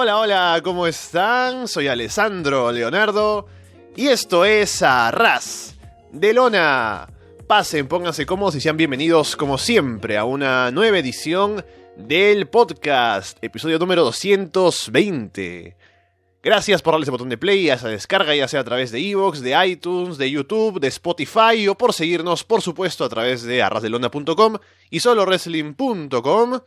Hola, hola, ¿cómo están? Soy Alessandro Leonardo y esto es Arras de Lona. Pasen, pónganse cómodos y sean bienvenidos como siempre a una nueva edición del podcast, episodio número 220. Gracias por darle ese botón de play a esa descarga, ya sea a través de iVoox, de iTunes, de YouTube, de Spotify o por seguirnos, por supuesto, a través de arrasdelona.com y solowrestling.com.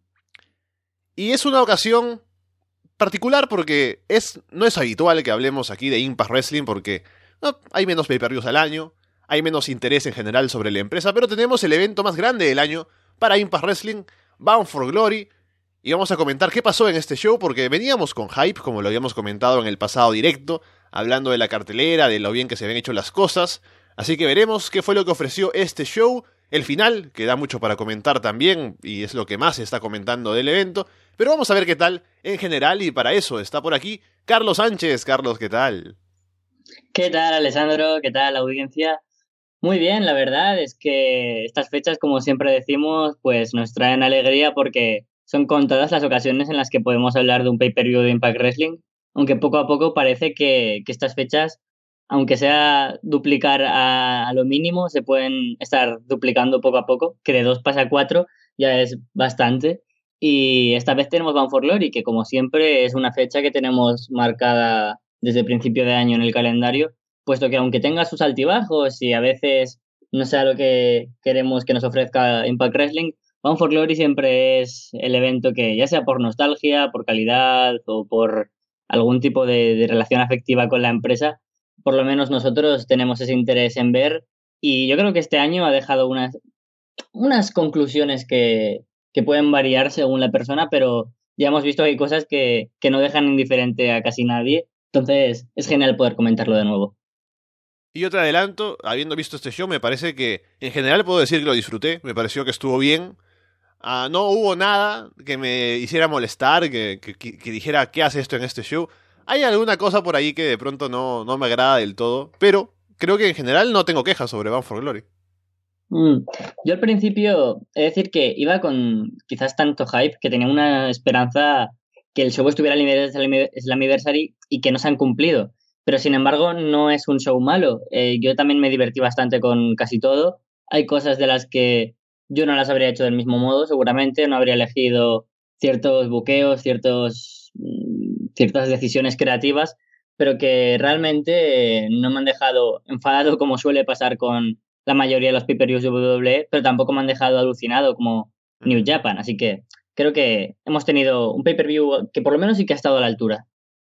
Y es una ocasión particular porque no es habitual que hablemos aquí de Impact Wrestling porque hay menos pay-per-views al año, hay menos interés en general sobre la empresa, pero tenemos el evento más grande del año para Impact Wrestling, Bound for Glory, y vamos a comentar qué pasó en este show porque veníamos con hype, como lo habíamos comentado en el pasado directo, hablando de la cartelera, de lo bien que se habían hecho las cosas, así que veremos qué fue lo que ofreció este show, el final, que da mucho para comentar también, y es lo que más se está comentando del evento, pero vamos a ver qué tal en general, y para eso está por aquí Carlos Sánchez. Carlos, ¿qué tal? ¿Qué tal, Alessandro? ¿Qué tal, audiencia? Muy bien, la verdad es que estas fechas, como siempre decimos, pues nos traen alegría porque son contadas las ocasiones en las que podemos hablar de un pay-per-view de Impact Wrestling, aunque poco a poco parece que estas fechas, aunque sea duplicar a lo mínimo, se pueden estar duplicando poco a poco, que de 2 pasa a 4 ya es bastante. Y esta vez tenemos Bound for Glory, que como siempre es una fecha que tenemos marcada desde el principio de año en el calendario, puesto que aunque tenga sus altibajos y a veces no sea lo que queremos que nos ofrezca Impact Wrestling, Bound for Glory siempre es el evento que, ya sea por nostalgia, por calidad o por algún tipo de relación afectiva con la empresa, por lo menos nosotros tenemos ese interés en ver, y yo creo que este año ha dejado unas conclusiones que pueden variar según la persona, pero ya hemos visto que hay cosas que no dejan indiferente a casi nadie, entonces es genial poder comentarlo de nuevo. Y yo te adelanto, habiendo visto este show, me parece que en general puedo decir que lo disfruté, me pareció que estuvo bien. No hubo nada que me hiciera molestar, que dijera qué hace esto en este show. Hay alguna cosa por ahí que de pronto no me agrada del todo, pero creo que en general no tengo quejas sobre Bound for Glory. Yo al principio he de decir que iba con quizás tanto hype que tenía una esperanza que el show estuviera al Slammiversary y que no se han cumplido. Pero sin embargo no es un show malo. Yo también me divertí bastante con casi todo. Hay cosas de las que yo no las habría hecho del mismo modo, seguramente. No habría elegido ciertos buqueos, ciertas decisiones creativas, pero que realmente no me han dejado enfadado como suele pasar con la mayoría de los pay-per-views de WWE, pero tampoco me han dejado alucinado como New Japan, así que creo que hemos tenido un pay-per-view que por lo menos sí que ha estado a la altura.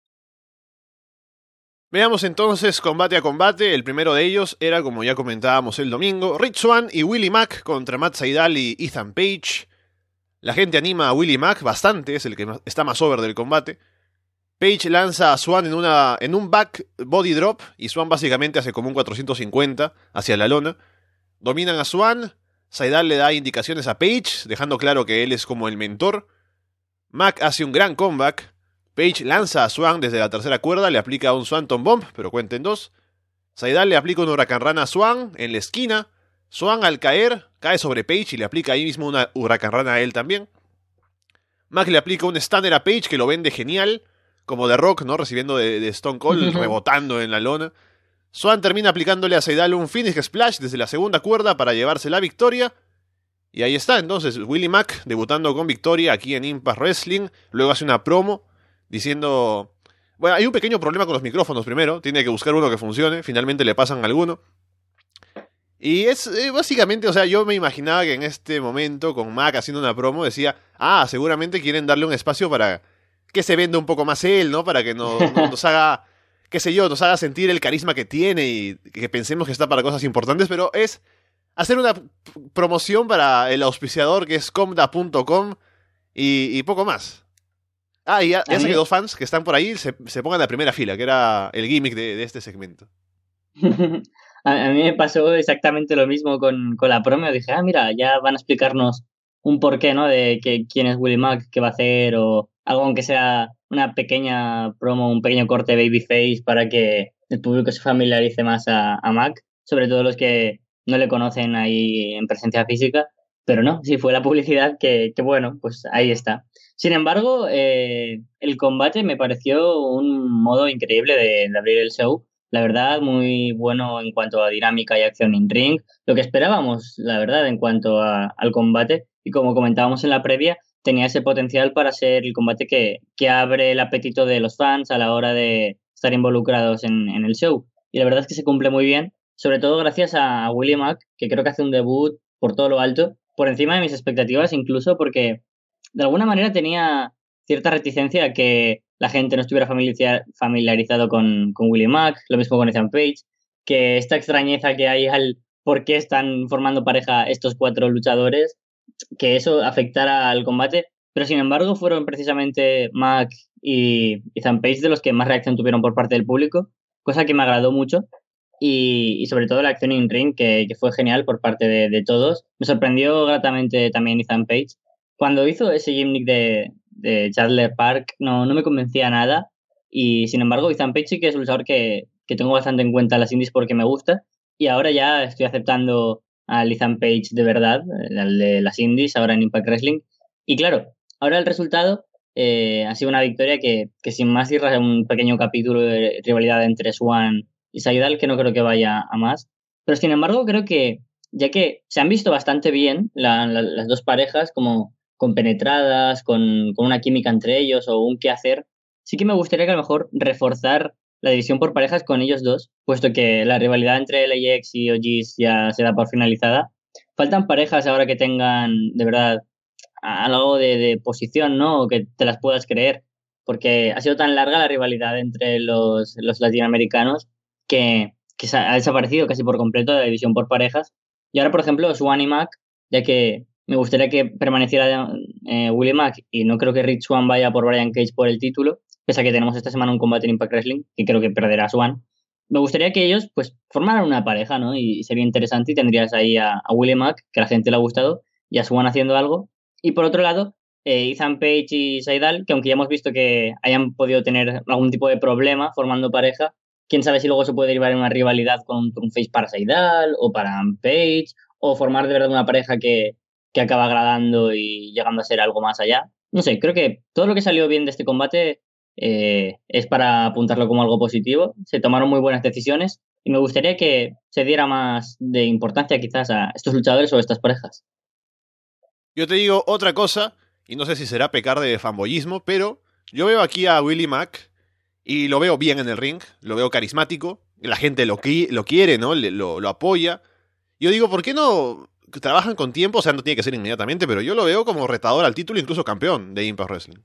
Veamos entonces combate a combate. El primero de ellos era, como ya comentábamos el domingo, Rich Swann y Willie Mack contra Matt Sydal y Ethan Page. La gente anima a Willie Mack bastante, es el que está más over del combate. Page lanza a Swann en un back body drop y Swann básicamente hace como un 450 hacia la lona. Dominan a Swann, Sydal le da indicaciones a Page, dejando claro que él es como el mentor. Mack hace un gran comeback. Page lanza a Swann desde la tercera cuerda, le aplica un Swanton Bomb, pero cuenten dos. Sydal le aplica un Huracán Rana a Swann en la esquina. Swann al caer, cae sobre Page y le aplica ahí mismo una Huracán Rana a él también. Mack le aplica un Stunner a Page que lo vende genial, como de Rock, ¿no? Recibiendo de Stone Cold, rebotando en la lona. Swann termina aplicándole a Sydal un Phoenix Splash desde la segunda cuerda para llevarse la victoria. Y ahí está, entonces, Willie Mack debutando con victoria aquí en Impact Wrestling. Luego hace una promo diciendo... Bueno, hay un pequeño problema con los micrófonos primero. Tiene que buscar uno que funcione. Finalmente le pasan alguno. Y es básicamente, o sea, yo me imaginaba que en este momento, con Mack haciendo una promo, decía... seguramente quieren darle un espacio para que se venda un poco más él, ¿no? Para que nos haga... qué sé yo, nos haga sentir el carisma que tiene y que pensemos que está para cosas importantes, pero es hacer una promoción para el auspiciador que es comda.com y poco más. Y hace que dos fans que están por ahí se pongan en la primera fila, que era el gimmick de este segmento. A mí me pasó exactamente lo mismo con la promo. Dije, mira, ya van a explicarnos un porqué, ¿no? De quién es Willie Mack, qué va a hacer, o algo aunque sea una pequeña promo, un pequeño corte babyface para que el público se familiarice más a Mack, sobre todo los que no le conocen ahí en presencia física. Pero no, sí fue la publicidad que bueno, pues ahí está. Sin embargo, el combate me pareció un modo increíble de abrir el show. La verdad, muy bueno en cuanto a dinámica y acción in ring. Lo que esperábamos, la verdad, en cuanto al combate. Y como comentábamos en la previa, tenía ese potencial para ser el combate que abre el apetito de los fans a la hora de estar involucrados en el show. Y la verdad es que se cumple muy bien, sobre todo gracias a Willie Mack, que creo que hace un debut por todo lo alto, por encima de mis expectativas, incluso porque de alguna manera tenía cierta reticencia a que la gente no estuviera familiarizado con Willie Mack, lo mismo con Ethan Page, que esta extrañeza que hay al por qué están formando pareja estos 4 luchadores, que eso afectara al combate, pero sin embargo fueron precisamente Mack y Ethan Page de los que más reacción tuvieron por parte del público, cosa que me agradó mucho. Y sobre todo la acción in ring, que fue genial por parte de todos. Me sorprendió gratamente también Ethan Page. Cuando hizo ese gimmick de Chandler Park, no me convencía nada. Y sin embargo, Ethan Page sí que es un luchador que tengo bastante en cuenta en las indies porque me gusta. Y ahora ya estoy aceptando al Ethan Page de verdad, al de las indies, ahora en Impact Wrestling. Y claro, ahora el resultado ha sido una victoria que sin más cierra un pequeño capítulo de rivalidad entre Swan y Saidal, que no creo que vaya a más. Pero sin embargo, creo que, ya que se han visto bastante bien las dos parejas, como compenetradas, con una química entre ellos o un qué hacer, sí que me gustaría que a lo mejor reforzar la división por parejas con ellos dos, puesto que la rivalidad entre LAX y OGs ya se da por finalizada. Faltan parejas ahora que tengan, de verdad, algo de posición, ¿no? O que te las puedas creer, porque ha sido tan larga la rivalidad entre los latinoamericanos que ha desaparecido casi por completo de la división por parejas. Y ahora, por ejemplo, Swan y Mac, ya que me gustaría que permaneciera Willie Mack y no creo que Rich Swann vaya por Brian Cage por el título, pese a que tenemos esta semana un combate en Impact Wrestling, que creo que perderá Swann. Me gustaría que ellos pues formaran una pareja, ¿no? Y sería interesante y tendrías ahí a Willie Mack, que a la gente le ha gustado, y a Swann haciendo algo. Y por otro lado, Ethan Page y Saidal, que aunque ya hemos visto que hayan podido tener algún tipo de problema formando pareja, quién sabe si luego se puede derivar en una rivalidad con un face para Saidal o para Page, o formar de verdad una pareja que acaba agradando y llegando a ser algo más allá. No sé, creo que todo lo que salió bien de este combate es para apuntarlo como algo positivo. Se tomaron muy buenas decisiones y me gustaría que se diera más de importancia quizás a estos luchadores o a estas parejas. Yo te digo otra cosa, y no sé si será pecar de fanboyismo, pero yo veo aquí a Willie Mack y lo veo bien en el ring, lo veo carismático, la gente lo quiere, ¿no? Lo apoya. Yo digo, ¿por qué no trabajan con tiempo? O sea, no tiene que ser inmediatamente, pero yo lo veo como retador al título, incluso campeón de Impact Wrestling.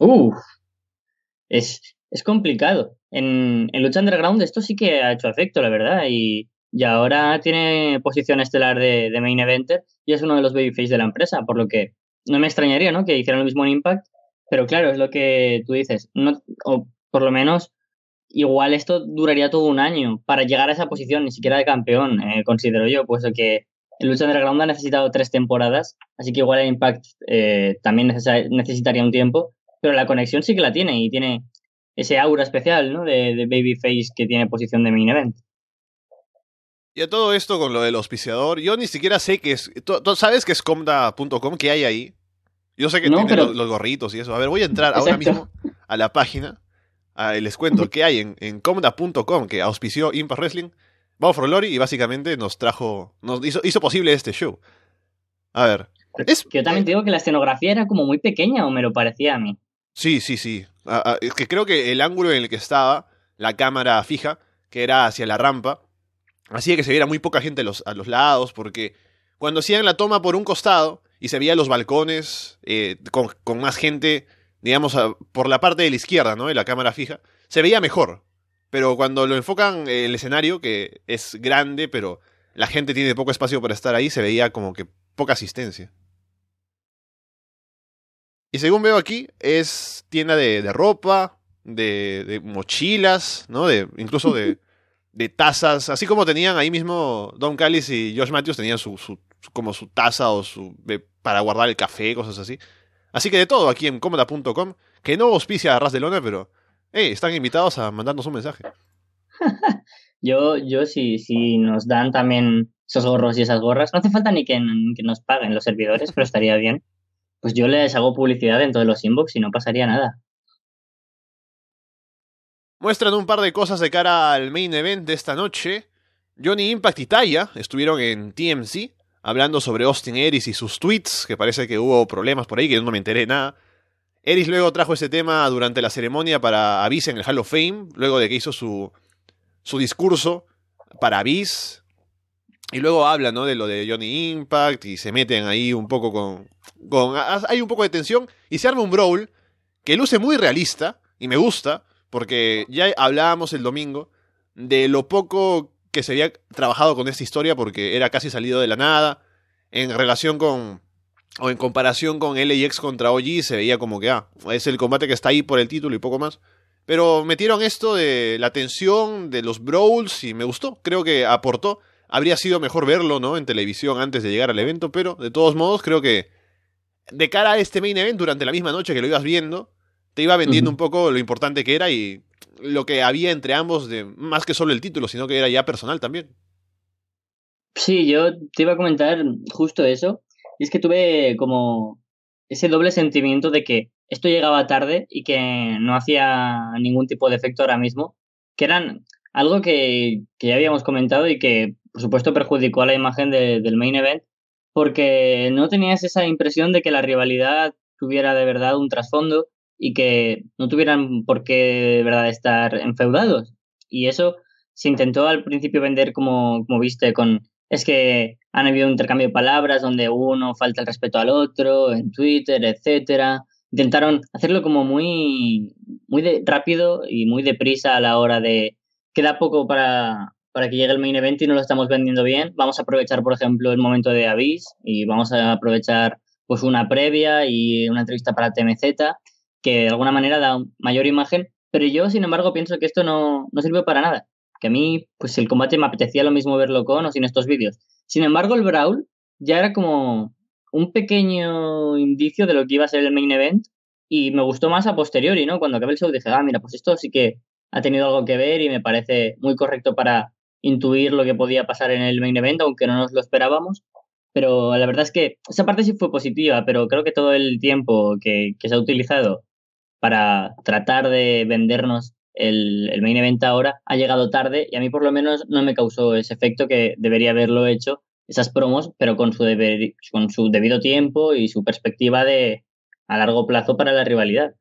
Es complicado. En Lucha Underground esto sí que ha hecho efecto, la verdad, y ahora tiene posición estelar de Main Eventer y es uno de los babyface de la empresa, por lo que no me extrañaría, ¿no?, que hicieran lo mismo en Impact, pero claro, es lo que tú dices, no, o por lo menos igual esto duraría todo un año para llegar a esa posición, ni siquiera de campeón, considero yo, puesto que el Lucha Underground ha necesitado 3 temporadas, así que igual el Impact también necesitaría un tiempo, pero la conexión sí que la tiene y tiene ese aura especial, ¿no?, de babyface que tiene posición de main event. Y a todo esto con lo del auspiciador, yo ni siquiera sé qué es. ¿Tú sabes qué es comda.com? ¿Qué hay ahí? Yo sé que No, tiene pero los gorritos y eso. A ver, voy a entrar ahora exacto. mismo a la página y les cuento qué hay en comda.com, que auspició Impact Wrestling, Bound for Glory, y básicamente nos hizo posible este show. A ver, es... Que yo también te digo que la escenografía era como muy pequeña, o me lo parecía a mí. Sí, sí, sí. Es que creo que el ángulo en el que estaba la cámara fija, que era hacia la rampa, hacía que se viera muy poca gente a los lados, porque cuando hacían la toma por un costado y se veían los balcones con más gente, digamos, por la parte de la izquierda, ¿no?, de la cámara fija, se veía mejor. Pero cuando lo enfocan en el escenario, que es grande, pero la gente tiene poco espacio para estar ahí, se veía como que poca asistencia. Y según veo aquí, es tienda de ropa, de mochilas, ¿no? Incluso de tazas, así como tenían ahí mismo Don Callis y Josh Matthews tenían como su taza o para guardar el café, cosas así. Así que de todo aquí en Comoda.com, que no auspicia a Ras de Lona, pero están invitados a mandarnos un mensaje. Yo si nos dan también esos gorros y esas gorras, no hace falta ni que nos paguen los servidores, pero estaría bien. Pues yo les hago publicidad en todos los inbox y no pasaría nada. Muestran un par de cosas de cara al main event de esta noche. Johnny Impact y Taya estuvieron en TMZ hablando sobre Austin Aries y sus tweets, que parece que hubo problemas por ahí, que yo no me enteré nada. Aries luego trajo ese tema durante la ceremonia para Abyss en el Hall of Fame, luego de que hizo su discurso para Abyss. Y luego habla, ¿no?, de lo de Johnny Impact y se meten ahí un poco hay un poco de tensión y se arma un brawl que luce muy realista y me gusta, porque ya hablábamos el domingo de lo poco que se había trabajado con esta historia porque era casi salido de la nada. En relación o en comparación con LAX contra OG se veía como que es el combate que está ahí por el título y poco más. Pero metieron esto de la tensión, de los brawls y me gustó, creo que aportó. Habría sido mejor verlo, ¿no?, en televisión antes de llegar al evento, pero de todos modos creo que de cara a este main event, durante la misma noche que lo ibas viendo, te iba vendiendo un poco lo importante que era y lo que había entre ambos, de más que solo el título, sino que era ya personal también. Sí, yo te iba a comentar justo eso. Y es que tuve como ese doble sentimiento de que esto llegaba tarde y que no hacía ningún tipo de efecto ahora mismo, que eran algo que ya habíamos comentado y que, por supuesto, perjudicó a la imagen del main event, porque no tenías esa impresión de que la rivalidad tuviera de verdad un trasfondo y que no tuvieran por qué de verdad estar enfeudados. Y eso se intentó al principio vender como viste con es que han habido un intercambio de palabras donde uno falta el respeto al otro, en Twitter, etcétera. Intentaron hacerlo como muy rápido y muy deprisa a la hora de queda poco para que llegue el main event y no lo estamos vendiendo bien. Vamos a aprovechar, por ejemplo, el momento de Abyss y vamos a aprovechar pues una previa y una entrevista para TMZ que de alguna manera da mayor imagen, pero yo, sin embargo, pienso que esto no sirve para nada que a mí, pues el combate me apetecía lo mismo verlo con o sin estos vídeos. Sin embargo, el Brawl ya era como un pequeño indicio de lo que iba a ser el main event y me gustó más a posteriori, ¿no? Cuando acabé el show dije, mira, pues esto sí que ha tenido algo que ver y me parece muy correcto para intuir lo que podía pasar en el main event, aunque no nos lo esperábamos. Pero la verdad es que esa parte sí fue positiva, pero creo que todo el tiempo que se ha utilizado para tratar de vendernos el main event ahora ha llegado tarde y a mí por lo menos no me causó ese efecto que debería haberlo hecho esas promos, pero con su debido tiempo y su perspectiva de a largo plazo para la rivalidad.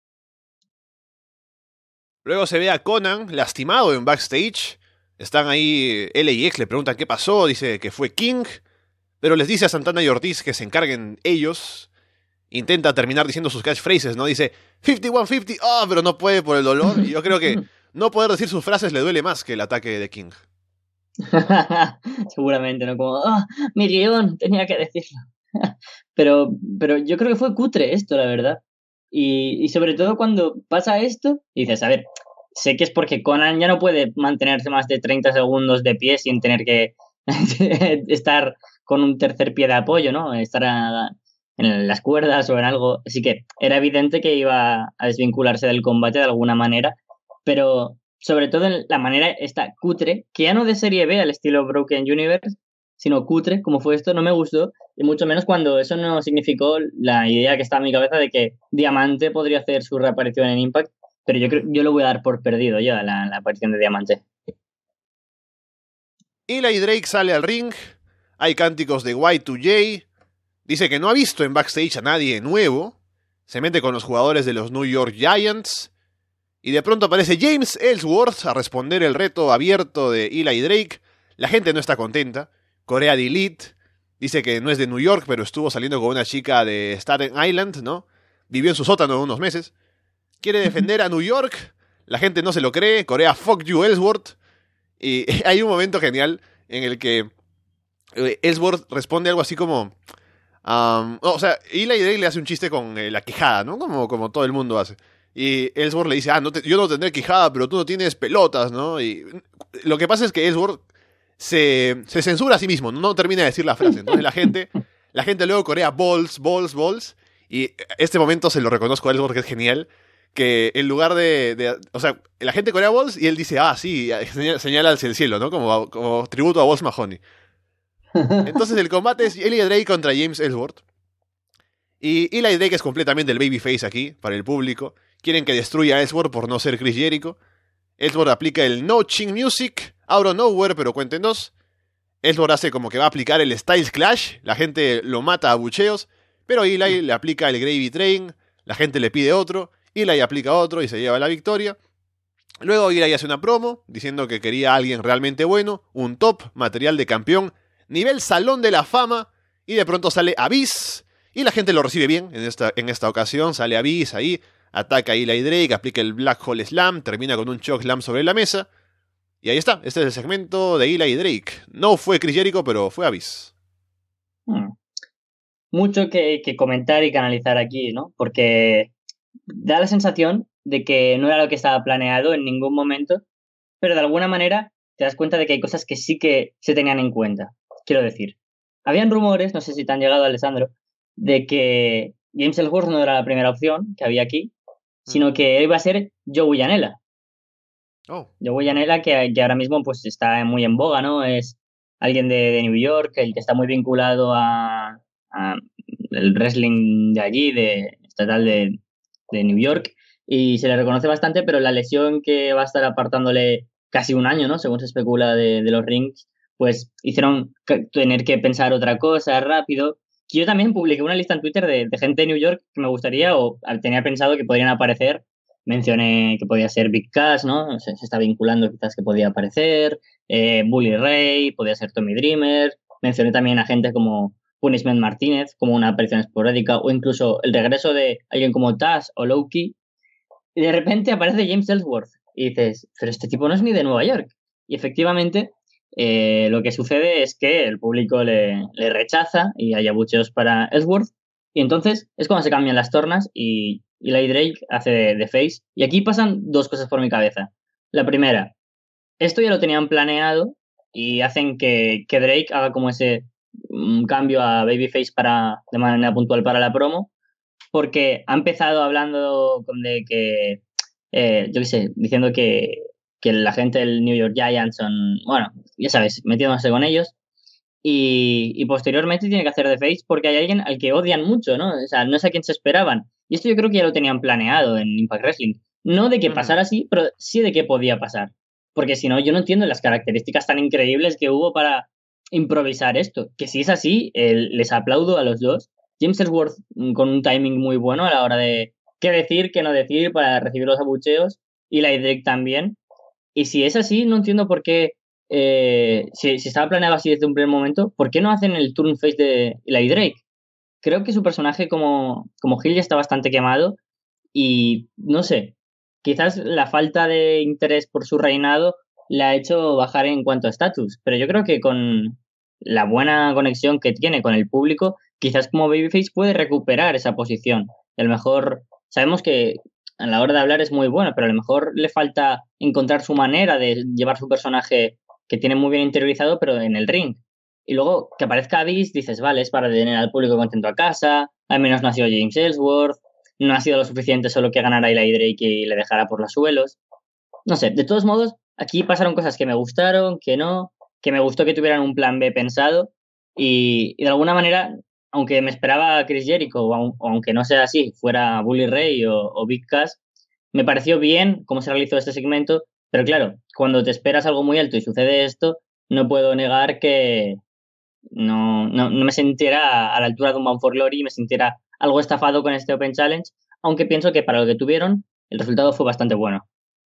Luego se ve a Conan lastimado en backstage. Están ahí, LAX le preguntan qué pasó, dice que fue King, pero les dice a Santana y Ortiz que se encarguen ellos. Intenta terminar diciendo sus catchphrases, ¿no? Dice 51-50, pero no puede por el dolor. Y yo creo que no poder decir sus frases le duele más que el ataque de King. Seguramente, ¿no? Como, mi guión, tenía que decirlo. pero yo creo que fue cutre esto, la verdad. Y sobre todo cuando pasa esto, dices, a ver, sé que es porque Conan ya no puede mantenerse más de 30 segundos de pie sin tener que estar con un tercer pie de apoyo, ¿no? Estar en las cuerdas o en algo. Así que era evidente que iba a desvincularse del combate de alguna manera, pero sobre todo en la manera esta cutre, que ya no de serie B al estilo Broken Universe, sino cutre, como fue esto, no me gustó, y mucho menos cuando eso no significó la idea que estaba en mi cabeza de que Diamante podría hacer su reaparición en Impact, pero yo lo voy a dar por perdido ya, la aparición de Diamante. Eli Drake sale al ring, hay cánticos de Y2J, dice que no ha visto en backstage a nadie nuevo, se mete con los jugadores de los New York Giants, y de pronto aparece James Ellsworth a responder el reto abierto de Eli Drake. La gente no está contenta. Corea Delete dice que no es de New York, pero estuvo saliendo con una chica de Staten Island, ¿no? Vivió en su sótano unos meses. Quiere defender a New York. La gente no se lo cree. Corea, fuck you, Ellsworth. Y hay un momento genial en el que Ellsworth responde algo así como... Eli Drake le hace un chiste con la quijada, ¿no? Como todo el mundo hace. Y Ellsworth le dice, yo no tendré quijada, pero tú no tienes pelotas, ¿no? Y lo que pasa es que Ellsworth se censura a sí mismo, no termina de decir la frase. Entonces la gente luego corea balls. Y este momento se lo reconozco a Ellsworth, que es genial, que en lugar o sea, la gente corea Balls y él dice, sí, señala hacia el cielo, ¿no? Como tributo a Balls Mahoney. Entonces el combate es Eli Drake contra James Ellsworth. Y Eli Drake es completamente el babyface aquí, para el público. Quieren que destruya a Ellsworth por no ser Chris Jericho. Ellsworth aplica el No Chin Music, Out of Nowhere, pero cuenten dos. Ellsworth hace como que va a aplicar el Styles Clash, la gente lo mata a bucheos, pero Eli le aplica el Gravy Train, la gente le pide otro, Eli aplica otro y se lleva la victoria. Luego Eli hace una promo, diciendo que quería a alguien realmente bueno, un top, material de campeón, nivel Salón de la Fama, y de pronto sale Abyss, y la gente lo recibe bien en esta ocasión, sale Abyss ahí, ataca a Eli Drake, aplica el Black Hole Slam, termina con un Choke Slam sobre la mesa, y ahí está, este es el segmento de Eli Drake. No fue Chris Jericho, pero fue Abyss. Mucho que comentar y que analizar aquí, ¿no? Porque da la sensación de que no era lo que estaba planeado en ningún momento, pero de alguna manera te das cuenta de que hay cosas que sí que se tenían en cuenta. Quiero decir, habían rumores, no sé si te han llegado, Alessandro, de que James Ellsworth no era la primera opción que había aquí, sino que iba a ser Joey Janela. Joey Janela, que ahora mismo pues está muy en boga, ¿no? Es alguien de New York, el que está muy vinculado a el wrestling de allí, estatal de New York, y se le reconoce bastante, pero la lesión que va a estar apartándole casi un año, ¿no? Según se especula de los rings, pues hicieron tener que pensar otra cosa rápido. Y yo también publiqué una lista en Twitter de gente de New York que me gustaría o tenía pensado que podrían aparecer. Mencioné que podía ser Big Cass, ¿no? Se está vinculando quizás que podía aparecer. Bully Ray, podía ser Tommy Dreamer. Mencioné también a gente como Punishment Martínez, como una aparición esporádica, o incluso el regreso de alguien como Taz o Low-Ki. Y de repente aparece James Ellsworth. Y dices, pero este tipo no es ni de Nueva York. Y efectivamente, lo que sucede es que el público le rechaza y hay abucheos para Ellsworth. Y entonces es cuando se cambian las tornas y Eli Drake hace de face. Y aquí pasan dos cosas por mi cabeza. La primera, esto ya lo tenían planeado y hacen que Drake haga como ese cambio a babyface de manera puntual para la promo, porque ha empezado hablando de que, yo qué sé, diciendo que la gente del New York Giants son, bueno, ya sabes, metiéndose con ellos. Y posteriormente tiene que hacer de face porque hay alguien al que odian mucho, ¿no? O sea, no es a quien se esperaban. Y esto yo creo que ya lo tenían planeado en Impact Wrestling. No de que pasara así, pero sí de que podía pasar. Porque si no, yo no entiendo las características tan increíbles que hubo para improvisar esto. Que si es así, les aplaudo a los dos. James Ellsworth con un timing muy bueno a la hora de qué decir, qué no decir para recibir los abucheos. Y Eli Drake también. Y si es así, no entiendo por qué. Si estaba planeado así desde un primer momento, ¿por qué no hacen el turn face de Eli Drake? Creo que su personaje como heel ya está bastante quemado y no sé, quizás la falta de interés por su reinado le ha hecho bajar en cuanto a estatus, pero yo creo que con la buena conexión que tiene con el público, quizás como babyface puede recuperar esa posición. A lo mejor sabemos que a la hora de hablar es muy bueno, pero a lo mejor le falta encontrar su manera de llevar su personaje que tiene muy bien interiorizado, pero en el ring. Y luego que aparezca Abyss, dices, vale, es para tener al público contento a casa, al menos no ha sido James Ellsworth, no ha sido lo suficiente solo que ganara Eli Drake y le dejara por los suelos. No sé, de todos modos, aquí pasaron cosas que me gustaron, que no, que me gustó que tuvieran un plan B pensado y de alguna manera, aunque me esperaba a Chris Jericho o aunque no sea así, fuera Bully Ray o Big Cass, me pareció bien cómo se realizó este segmento. Pero claro, cuando te esperas algo muy alto y sucede esto, no puedo negar que no me sintiera a la altura de un Bound for Glory y me sintiera algo estafado con este Open Challenge, aunque pienso que para lo que tuvieron, el resultado fue bastante bueno.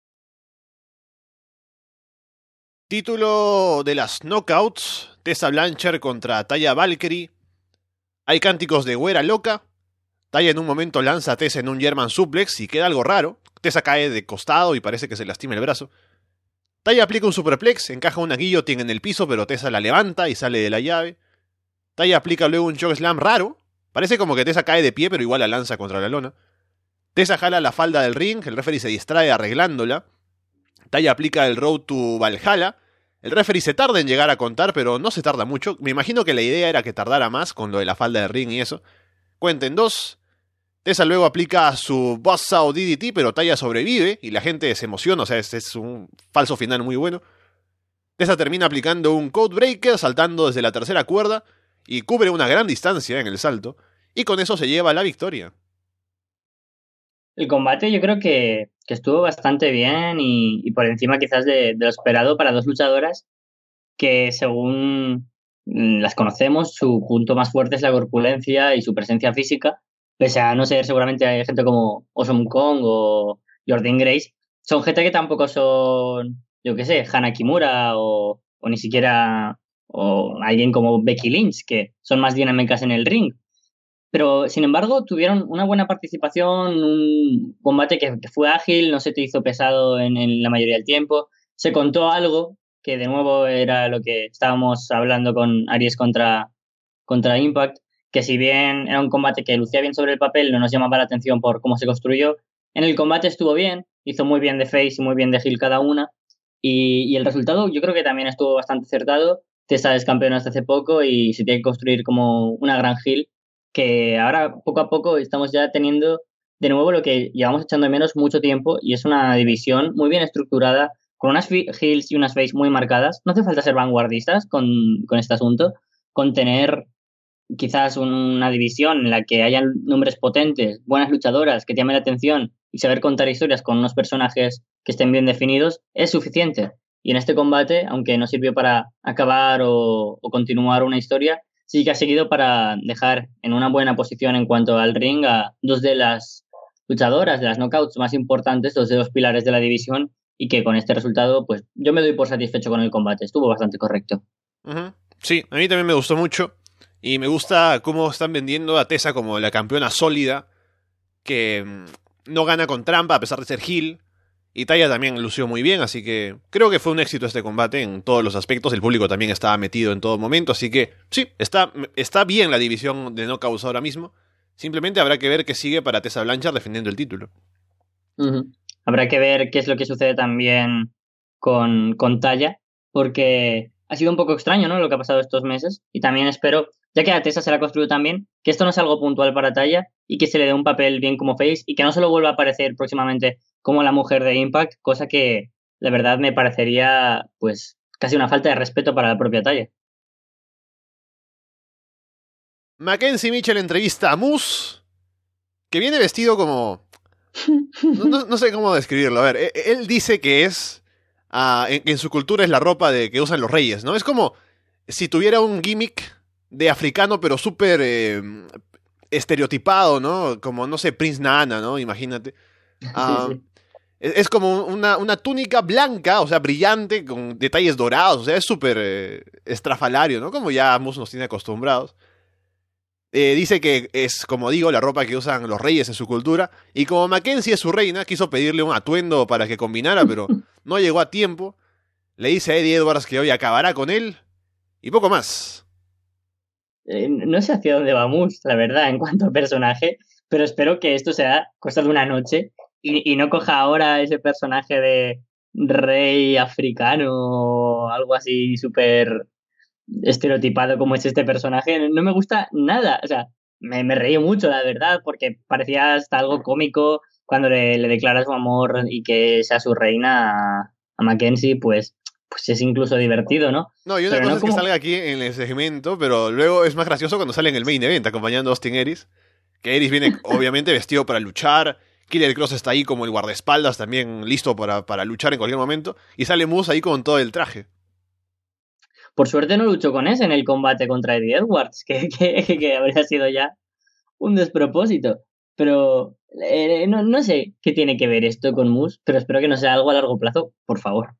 Título de las Knockouts, Tessa Blanchard contra Taya Valkyrie. Hay cánticos de güera loca. Taya en un momento lanza a Tessa en un German Suplex y queda algo raro. Tessa cae de costado y parece que se lastima el brazo. Taya aplica un superplex, encaja una guillotine en el piso, pero Tessa la levanta y sale de la llave. Taya aplica luego un chokeslam raro. Parece como que Tessa cae de pie, pero igual la lanza contra la lona. Tessa jala la falda del ring, el referee se distrae arreglándola. Taya aplica el Road to Valhalla. El referee se tarda en llegar a contar, pero no se tarda mucho. Me imagino que la idea era que tardara más con lo de la falda del ring y eso. Cuenten dos. Tessa luego aplica su Buzzsaw DDT, pero Taya sobrevive y la gente se emociona, o sea, es un falso final muy bueno. Tessa termina aplicando un Codebreaker, saltando desde la tercera cuerda y cubre una gran distancia en el salto, y con eso se lleva la victoria. El combate yo creo que estuvo bastante bien y por encima quizás de lo esperado para dos luchadoras que según las conocemos, su punto más fuerte es la corpulencia y su presencia física, pese a no ser seguramente hay gente como Awesome Kong o Jordynne Grace, son gente que tampoco son, yo qué sé, Hana Kimura o ni siquiera o alguien como Becky Lynch, que son más dinámicas en el ring. Pero, sin embargo, tuvieron una buena participación, un combate que fue ágil, no se te hizo pesado en la mayoría del tiempo. Se contó algo, que de nuevo era lo que estábamos hablando con Aries contra Impact, que si bien era un combate que lucía bien sobre el papel, no nos llamaba la atención por cómo se construyó. En el combate estuvo bien, hizo muy bien de face y muy bien de heel cada una. Y el resultado yo creo que también estuvo bastante acertado. Tessa es campeona hasta hace poco y se tiene que construir como una gran heel, que ahora poco a poco estamos ya teniendo de nuevo lo que llevamos echando de menos mucho tiempo, y es una división muy bien estructurada, con unas heels y unas face muy marcadas. No hace falta ser vanguardistas con este asunto, con tener quizás una división en la que hayan nombres potentes, buenas luchadoras que llamen la atención y saber contar historias con unos personajes que estén bien definidos, es suficiente. Y en este combate, aunque no sirvió para acabar o continuar una historia, sí que ha seguido para dejar en una buena posición en cuanto al ring a dos de las luchadoras, de las knockouts más importantes, dos de los pilares de la división, y que con este resultado, pues yo me doy por satisfecho con el combate. Estuvo bastante correcto. Uh-huh. Sí, a mí también me gustó mucho. Y me gusta cómo están vendiendo a Tessa como la campeona sólida, que no gana con trampa a pesar de ser heel. Y Taya también lució muy bien, así que creo que fue un éxito este combate en todos los aspectos. El público también estaba metido en todo momento, así que sí, está bien la división de knockouts ahora mismo. Simplemente habrá que ver qué sigue para Tessa Blanchard defendiendo el título. Uh-huh. Habrá que ver qué es lo que sucede también con Taya, porque ha sido un poco extraño, ¿no?, lo que ha pasado estos meses, y también espero, ya que a Tessa se la ha construido también, que esto no es algo puntual para Taya y que se le dé un papel bien como face y que no solo vuelva a aparecer próximamente como la mujer de Impact, cosa que la verdad me parecería pues casi una falta de respeto para la propia Taya. Mackenzie Mitchell entrevista a Moose, que viene vestido como... No sé cómo describirlo. A ver, él dice que es... en su cultura es la ropa que usan los reyes, ¿no? Es como si tuviera un gimmick de africano, pero súper estereotipado, ¿no? Como, no sé, Prince Nana, ¿no? Imagínate. Sí. Es como una túnica blanca, o sea, brillante, con detalles dorados, o sea, es súper estrafalario, ¿no? Como ya Moose nos tiene acostumbrados. Dice que es, como digo, la ropa que usan los reyes en su cultura, y como Mackenzie es su reina, quiso pedirle un atuendo para que combinara, pero no llegó a tiempo. Le dice a Eddie Edwards que hoy acabará con él, y poco más. No sé hacia dónde vamos, la verdad, en cuanto a personaje, pero espero que esto sea cosa de una noche y no coja ahora ese personaje de rey africano o algo así súper estereotipado como es este personaje. No me gusta nada, o sea, me reí mucho, la verdad, porque parecía hasta algo cómico cuando le declara su amor y que sea su reina a Mackenzie, pues es incluso divertido, ¿no? No, y una Pero cosa no es que como... salga aquí en el segmento, pero luego es más gracioso cuando sale en el main event acompañando a Austin Aries. Que Aries viene obviamente vestido para luchar. Killer Cross está ahí como el guardaespaldas también listo para luchar en cualquier momento. Y sale Moose ahí con todo el traje. Por suerte no luchó con ese en el combate contra Eddie Edwards, que habría sido ya un despropósito. Pero no sé qué tiene que ver esto con Moose, pero espero que no sea algo a largo plazo, por favor.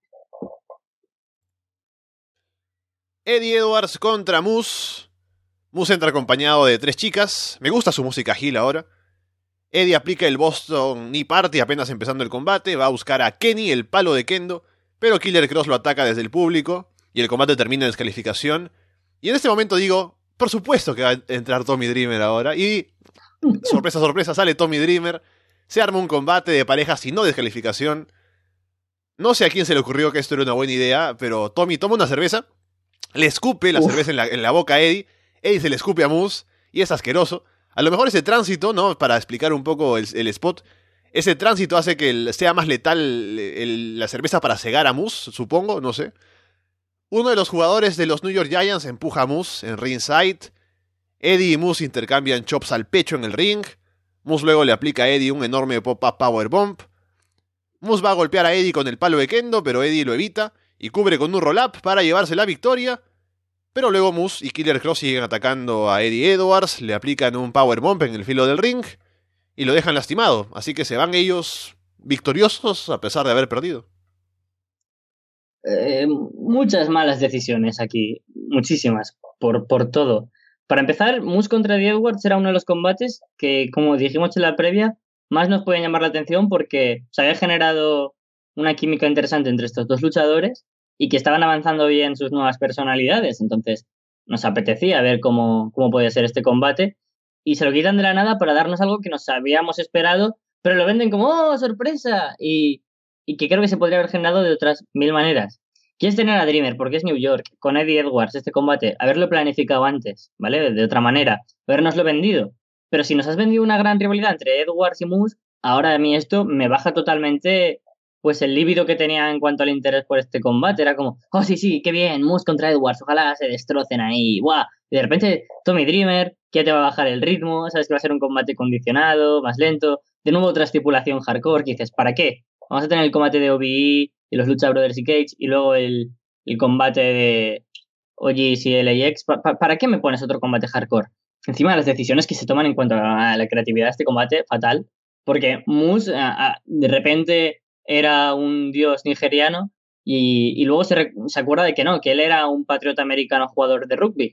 Eddie Edwards contra Moose. Moose entra acompañado de 3 chicas. Me gusta su música heel ahora. Eddie aplica el Boston Knee Party apenas empezando el combate. Va a buscar a Kenny, el palo de Kendo. Pero Killer Cross lo ataca desde el público. Y el combate termina en descalificación. Y en este momento digo, por supuesto que va a entrar Tommy Dreamer ahora. Y, sorpresa, sorpresa, sale Tommy Dreamer. Se arma un combate de parejas y no descalificación. No sé a quién se le ocurrió que esto era una buena idea, pero Tommy toma una cerveza, le escupe la cerveza en la boca a Eddie. Eddie se le escupe a Moose y es asqueroso. A lo mejor ese tránsito, ¿no? Para explicar un poco el spot, ese tránsito hace que sea más letal la cerveza para cegar a Moose, supongo, no sé. Uno de los jugadores de los New York Giants empuja a Moose en ringside. Eddie y Moose intercambian chops al pecho en el ring. Moose luego le aplica a Eddie un enorme pop-up powerbomb. Moose va a golpear a Eddie con el palo de kendo, pero Eddie lo evita y cubre con un roll-up para llevarse la victoria. Pero luego Moose y Killer Kross siguen atacando a Eddie Edwards, le aplican un powerbomb en el filo del ring y lo dejan lastimado, así que se van ellos victoriosos a pesar de haber perdido. Muchas malas decisiones aquí, muchísimas, por todo. Para empezar, Moose contra Eddie Edwards era uno de los combates que, como dijimos en la previa, más nos pueden llamar la atención porque se había generado una química interesante entre estos dos luchadores y que estaban avanzando bien sus nuevas personalidades. Entonces, nos apetecía ver cómo podía ser este combate y se lo quitan de la nada para darnos algo que nos habíamos esperado, pero lo venden como ¡oh, sorpresa! Y que creo que se podría haber generado de otras 1000 maneras. Quieres tener a Dreamer porque es New York, con Eddie Edwards, este combate, haberlo planificado antes, ¿vale? De otra manera, habernoslo vendido. Pero si nos has vendido una gran rivalidad entre Edwards y Moose, ahora a mí esto me baja totalmente pues el líbido que tenía en cuanto al interés por este combate. Era como, oh sí, qué bien, Moose contra Edwards, ojalá se destrocen ahí, ¡guau! Y de repente, Tommy Dreamer, que ya te va a bajar el ritmo, sabes que va a ser un combate condicionado, más lento, de nuevo otra estipulación hardcore, que dices, ¿para qué? Vamos a tener el combate de OVE y los Lucha Brothers y Cage y luego el combate de OGs y LAX. ¿Para qué me pones otro combate hardcore? Encima de las decisiones que se toman en cuanto a la creatividad de este combate, fatal. Porque Moose de repente era un dios nigeriano y luego se acuerda de que no, que él era un patriota americano jugador de rugby.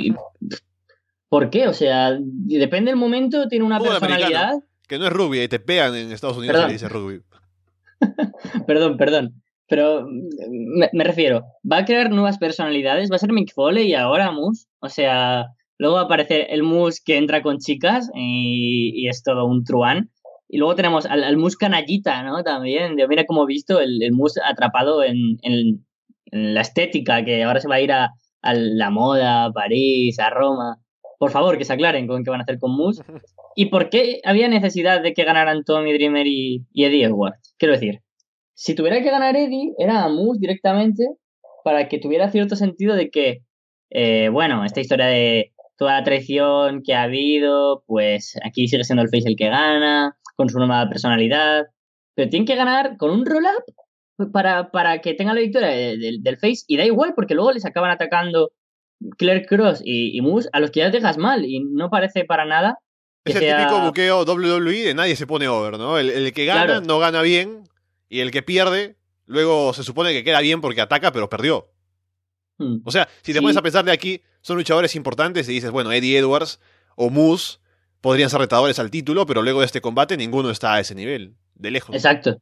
¿Por qué? O sea, depende del momento, tiene una personalidad. Americano, que no es rugby, y te pegan en Estados Unidos y dice rugby. Perdón. Pero me refiero, va a crear nuevas personalidades, va a ser Mick Foley y ahora Moose. O sea, luego va a aparecer el Moose que entra con chicas y es todo un truán. Y luego tenemos al Moose canallita, ¿no? También, mira cómo he visto el Moose atrapado en la estética, que ahora se va a ir a la moda, a París, a Roma. Por favor, que se aclaren con qué van a hacer con Moose. ¿Y por qué había necesidad de que ganaran Tommy Dreamer y Eddie Edwards? Quiero decir, si tuviera que ganar Eddie, era a Moose directamente para que tuviera cierto sentido de que, bueno, esta historia de toda la traición que ha habido, pues aquí sigue siendo el face el que gana, con su nueva personalidad, pero tiene que ganar con un roll-up para que tenga la victoria del face y da igual porque luego les acaban atacando Killer Kross y Moose a los que ya dejas mal y no parece para nada que es el típico buqueo WWE de nadie se pone over, ¿no? El que gana claro, no gana bien y el que pierde luego se supone que queda bien porque ataca pero perdió. O sea, si te pones a pensar de aquí, son luchadores importantes y dices, bueno, Eddie Edwards o Moose podrían ser retadores al título, pero luego de este combate ninguno está a ese nivel, de lejos. Exacto.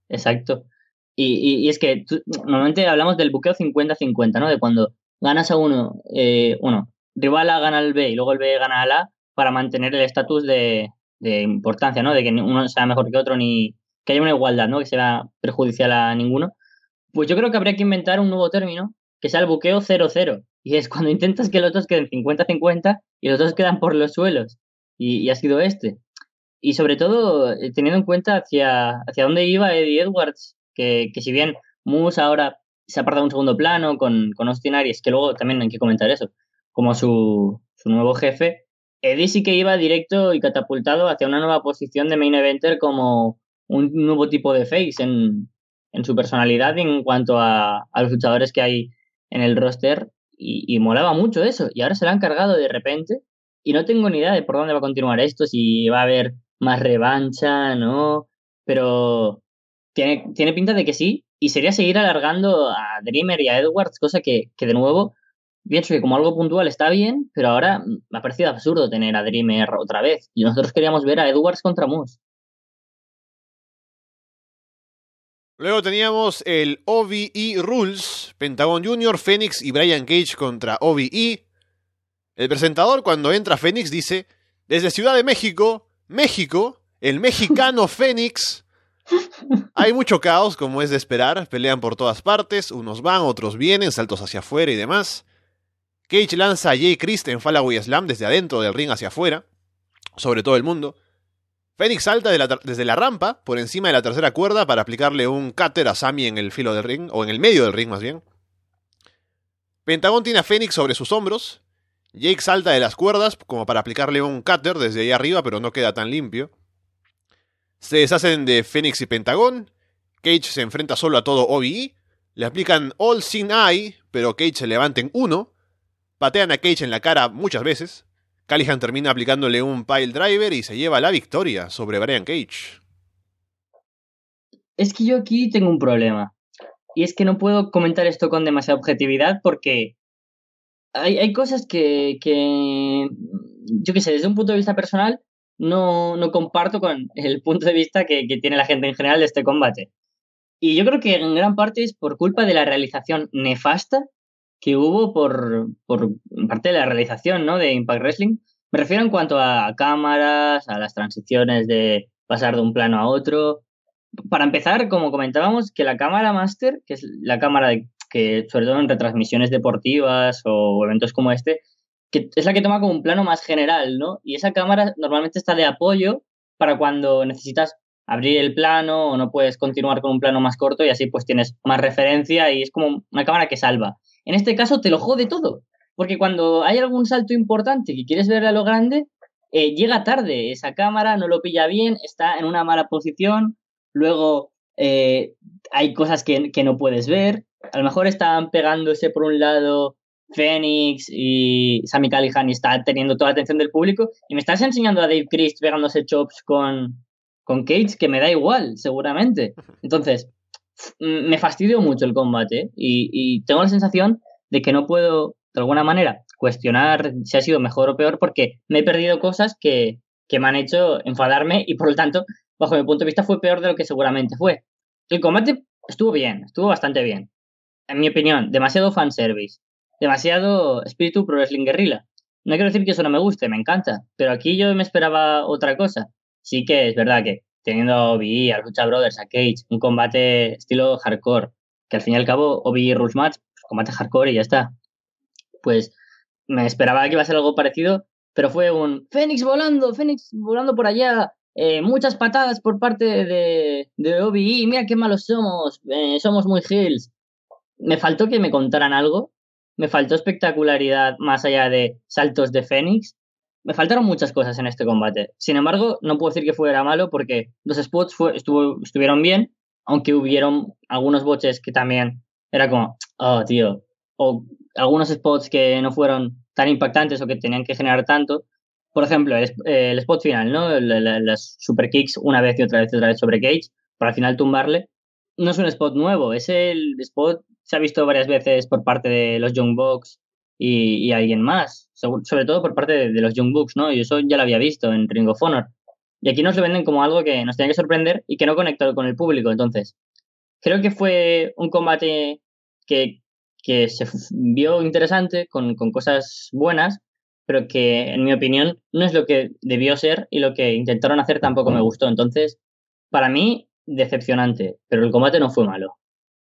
Y es que normalmente hablamos del buqueo 50-50, ¿no? De cuando ganas a uno, rival A gana al B y luego el B gana al A para mantener el estatus de importancia, ¿no? De que uno sea mejor que otro ni que haya una igualdad, ¿no? Que sea perjudicial a ninguno. Pues yo creo que habría que inventar un nuevo término que sea el buqueo 0-0. Y es cuando intentas que los dos queden 50-50 y los dos quedan por los suelos. Y ha sido este. Y sobre todo, teniendo en cuenta hacia dónde iba Eddie Edwards, que si bien Moose ahora se ha apartado un segundo plano con Austin Aries, que luego también hay que comentar eso, como su nuevo jefe, Eddie sí que iba directo y catapultado hacia una nueva posición de main eventer como un nuevo tipo de face en su personalidad y en cuanto a los luchadores que hay en el roster y molaba mucho eso y ahora se lo han cargado de repente y no tengo ni idea de por dónde va a continuar esto, si va a haber más revancha, ¿no? Pero tiene pinta de que sí y sería seguir alargando a Dreamer y a Edwards, cosa que de nuevo pienso que como algo puntual está bien, pero ahora me ha parecido absurdo tener a Dreamer otra vez y nosotros queríamos ver a Edwards contra Moose. Luego teníamos el OVE Rules, Pentagon Jr., Fénix y Brian Cage contra OVE. El presentador cuando entra Fénix dice, desde Ciudad de México, el mexicano Fénix. Hay mucho caos, como es de esperar, pelean por todas partes, unos van, otros vienen, saltos hacia afuera y demás. Cage lanza a Jay Christ en Fallaway Slam desde adentro del ring hacia afuera. sobre todo el mundo. Fénix salta desde la rampa, por encima de la tercera cuerda, para aplicarle un cutter a Sami en el filo del ring, o en el medio del ring más bien. Pentagón tiene a Fénix sobre sus hombros. Jake salta de las cuerdas como para aplicarle un cutter desde ahí arriba, pero no queda tan limpio. Se deshacen de Fénix y Pentagón. Cage se enfrenta solo a todo OVE. Le aplican All Sin Eye, pero Cage se levanta en uno. Patean a Cage en la cara muchas veces. Callihan termina aplicándole un pile driver y se lleva la victoria sobre Brian Cage. Es que yo aquí tengo un problema. Y es que no puedo comentar esto con demasiada objetividad porque hay cosas que yo qué sé, desde un punto de vista personal no comparto con el punto de vista que tiene la gente en general de este combate. Y yo creo que en gran parte es por culpa de la realización nefasta que hubo por parte de la realización, ¿no?, de Impact Wrestling. Me refiero en cuanto a cámaras, a las transiciones de pasar de un plano a otro. Para empezar, como comentábamos, que la cámara master, que es la cámara que sobre todo en retransmisiones deportivas o eventos como este, que es la que toma como un plano más general, ¿no? Y esa cámara normalmente está de apoyo para cuando necesitas abrir el plano o no puedes continuar con un plano más corto y así pues tienes más referencia y es como una cámara que salva. En este caso te lo jode todo, porque cuando hay algún salto importante que quieres ver a lo grande, llega tarde esa cámara, no lo pilla bien, está en una mala posición, luego hay cosas que no puedes ver, a lo mejor están pegándose por un lado Fénix y Sami Callihan y está teniendo toda la atención del público y me estás enseñando a Dave Christ pegándose chops con Cage, que me da igual, seguramente. Entonces, me fastidió mucho el combate y tengo la sensación de que no puedo, de alguna manera, cuestionar si ha sido mejor o peor porque me he perdido cosas que me han hecho enfadarme y, por lo tanto, bajo mi punto de vista, fue peor de lo que seguramente fue. El combate estuvo bien, estuvo bastante bien. En mi opinión, demasiado fanservice, demasiado espíritu pro wrestling guerrilla. No quiero decir que eso no me guste, me encanta, pero aquí yo me esperaba otra cosa. Sí que es verdad que teniendo a OVE, a Lucha Brothers, a Cage, un combate estilo hardcore, que al fin y al cabo OVE Rules Match, pues, combate hardcore y ya está. Pues me esperaba que iba a ser algo parecido, pero fue un Fénix volando por allá, muchas patadas por parte de OVE, mira qué malos somos muy heels. Me faltó que me contaran algo, me faltó espectacularidad más allá de saltos de Fénix. Me faltaron muchas cosas en este combate. Sin embargo, no puedo decir que fuera malo porque los spots estuvieron bien, aunque hubieron algunos botches que también era como, oh, tío. O algunos spots que no fueron tan impactantes o que tenían que generar tanto. Por ejemplo, el spot final, ¿no? Las super kicks una vez y otra vez sobre Cage, para al final tumbarle. No es un spot nuevo, es el spot, se ha visto varias veces por parte de los Young Bucks y alguien más, sobre todo por parte de los Young Bucks, ¿no? Y eso ya lo había visto en Ring of Honor. Y aquí nos lo venden como algo que nos tenía que sorprender y que no conectó con el público. Entonces, creo que fue un combate que se vio interesante, con cosas buenas, pero que, en mi opinión, no es lo que debió ser y lo que intentaron hacer tampoco me gustó. Entonces, para mí, decepcionante, pero el combate no fue malo.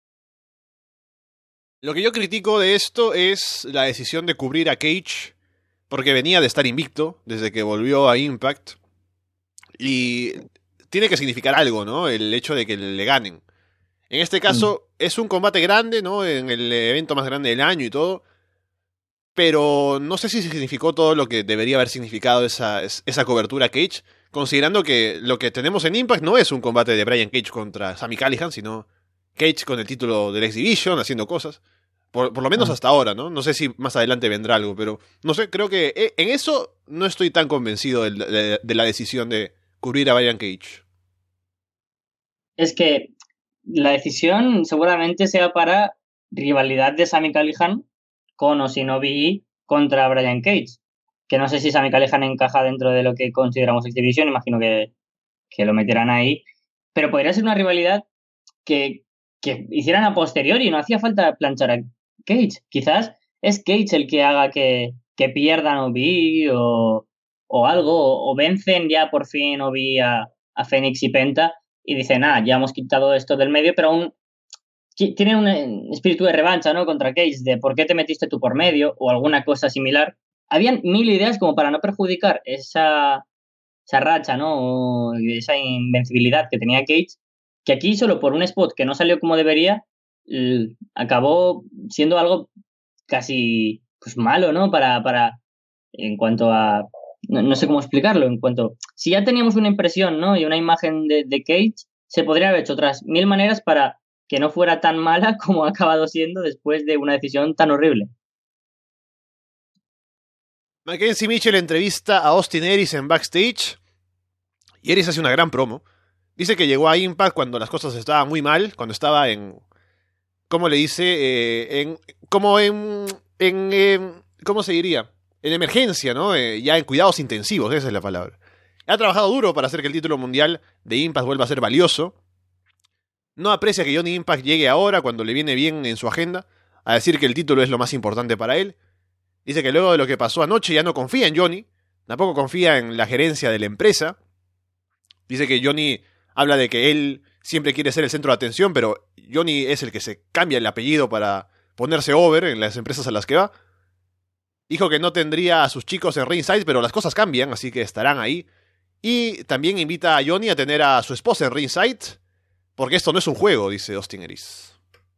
Lo que yo critico de esto es la decisión de cubrir a Cage, porque venía de estar invicto desde que volvió a Impact. Y tiene que significar algo, ¿no? El hecho de que le ganen. En este caso, es un combate grande, ¿no? En el evento más grande del año y todo. Pero no sé si significó todo lo que debería haber significado esa cobertura a Cage, considerando que lo que tenemos en Impact no es un combate de Brian Cage contra Sami Callihan, sino Cage con el título del X Division haciendo cosas. Por lo menos hasta ahora, ¿no? No sé si más adelante vendrá algo, pero no sé, creo que en eso no estoy tan convencido de la decisión de cubrir a Brian Cage. Es que la decisión seguramente sea para rivalidad de Sami Callihan con o sin OVE contra Brian Cage. Que no sé si Sami Callihan encaja dentro de lo que consideramos X Division, imagino que lo meterán ahí. Pero podría ser una rivalidad que hicieran a posteriori, no hacía falta planchar a Cage. Quizás es Cage el que haga que pierdan OVE o algo, o vencen ya por fin OVE a Fénix y Penta y dicen, ya hemos quitado esto del medio, pero aún tienen un espíritu de revancha, ¿no?, contra Cage, de por qué te metiste tú por medio o alguna cosa similar. Habían mil ideas como para no perjudicar esa esa racha, ¿no? O esa invencibilidad que tenía Cage, que aquí solo por un spot que no salió como debería, acabó siendo algo casi pues malo, ¿no? En cuanto a, no sé cómo explicarlo, en cuanto, si ya teníamos una impresión, ¿no? Y una imagen de Cage, se podría haber hecho otras mil maneras para que no fuera tan mala como ha acabado siendo después de una decisión tan horrible. Mackenzie Mitchell entrevista a Austin Aries en backstage y Aries hace una gran promo. Dice que llegó a Impact cuando las cosas estaban muy mal, cuando estaba en, ¿cómo le dice? ¿Cómo se diría? En emergencia, ¿no? Ya en cuidados intensivos, esa es la palabra. Ha trabajado duro para hacer que el título mundial de Impact vuelva a ser valioso. No aprecia que Johnny Impact llegue ahora, cuando le viene bien en su agenda, a decir que el título es lo más importante para él. Dice que luego de lo que pasó anoche ya no confía en Johnny, tampoco confía en la gerencia de la empresa. Dice que Johnny habla de que él siempre quiere ser el centro de atención, pero Johnny es el que se cambia el apellido para ponerse over en las empresas a las que va. Dijo que no tendría a sus chicos en ringside, pero las cosas cambian, así que estarán ahí. Y también invita a Johnny a tener a su esposa en ringside, porque esto no es un juego, dice Austin Aries.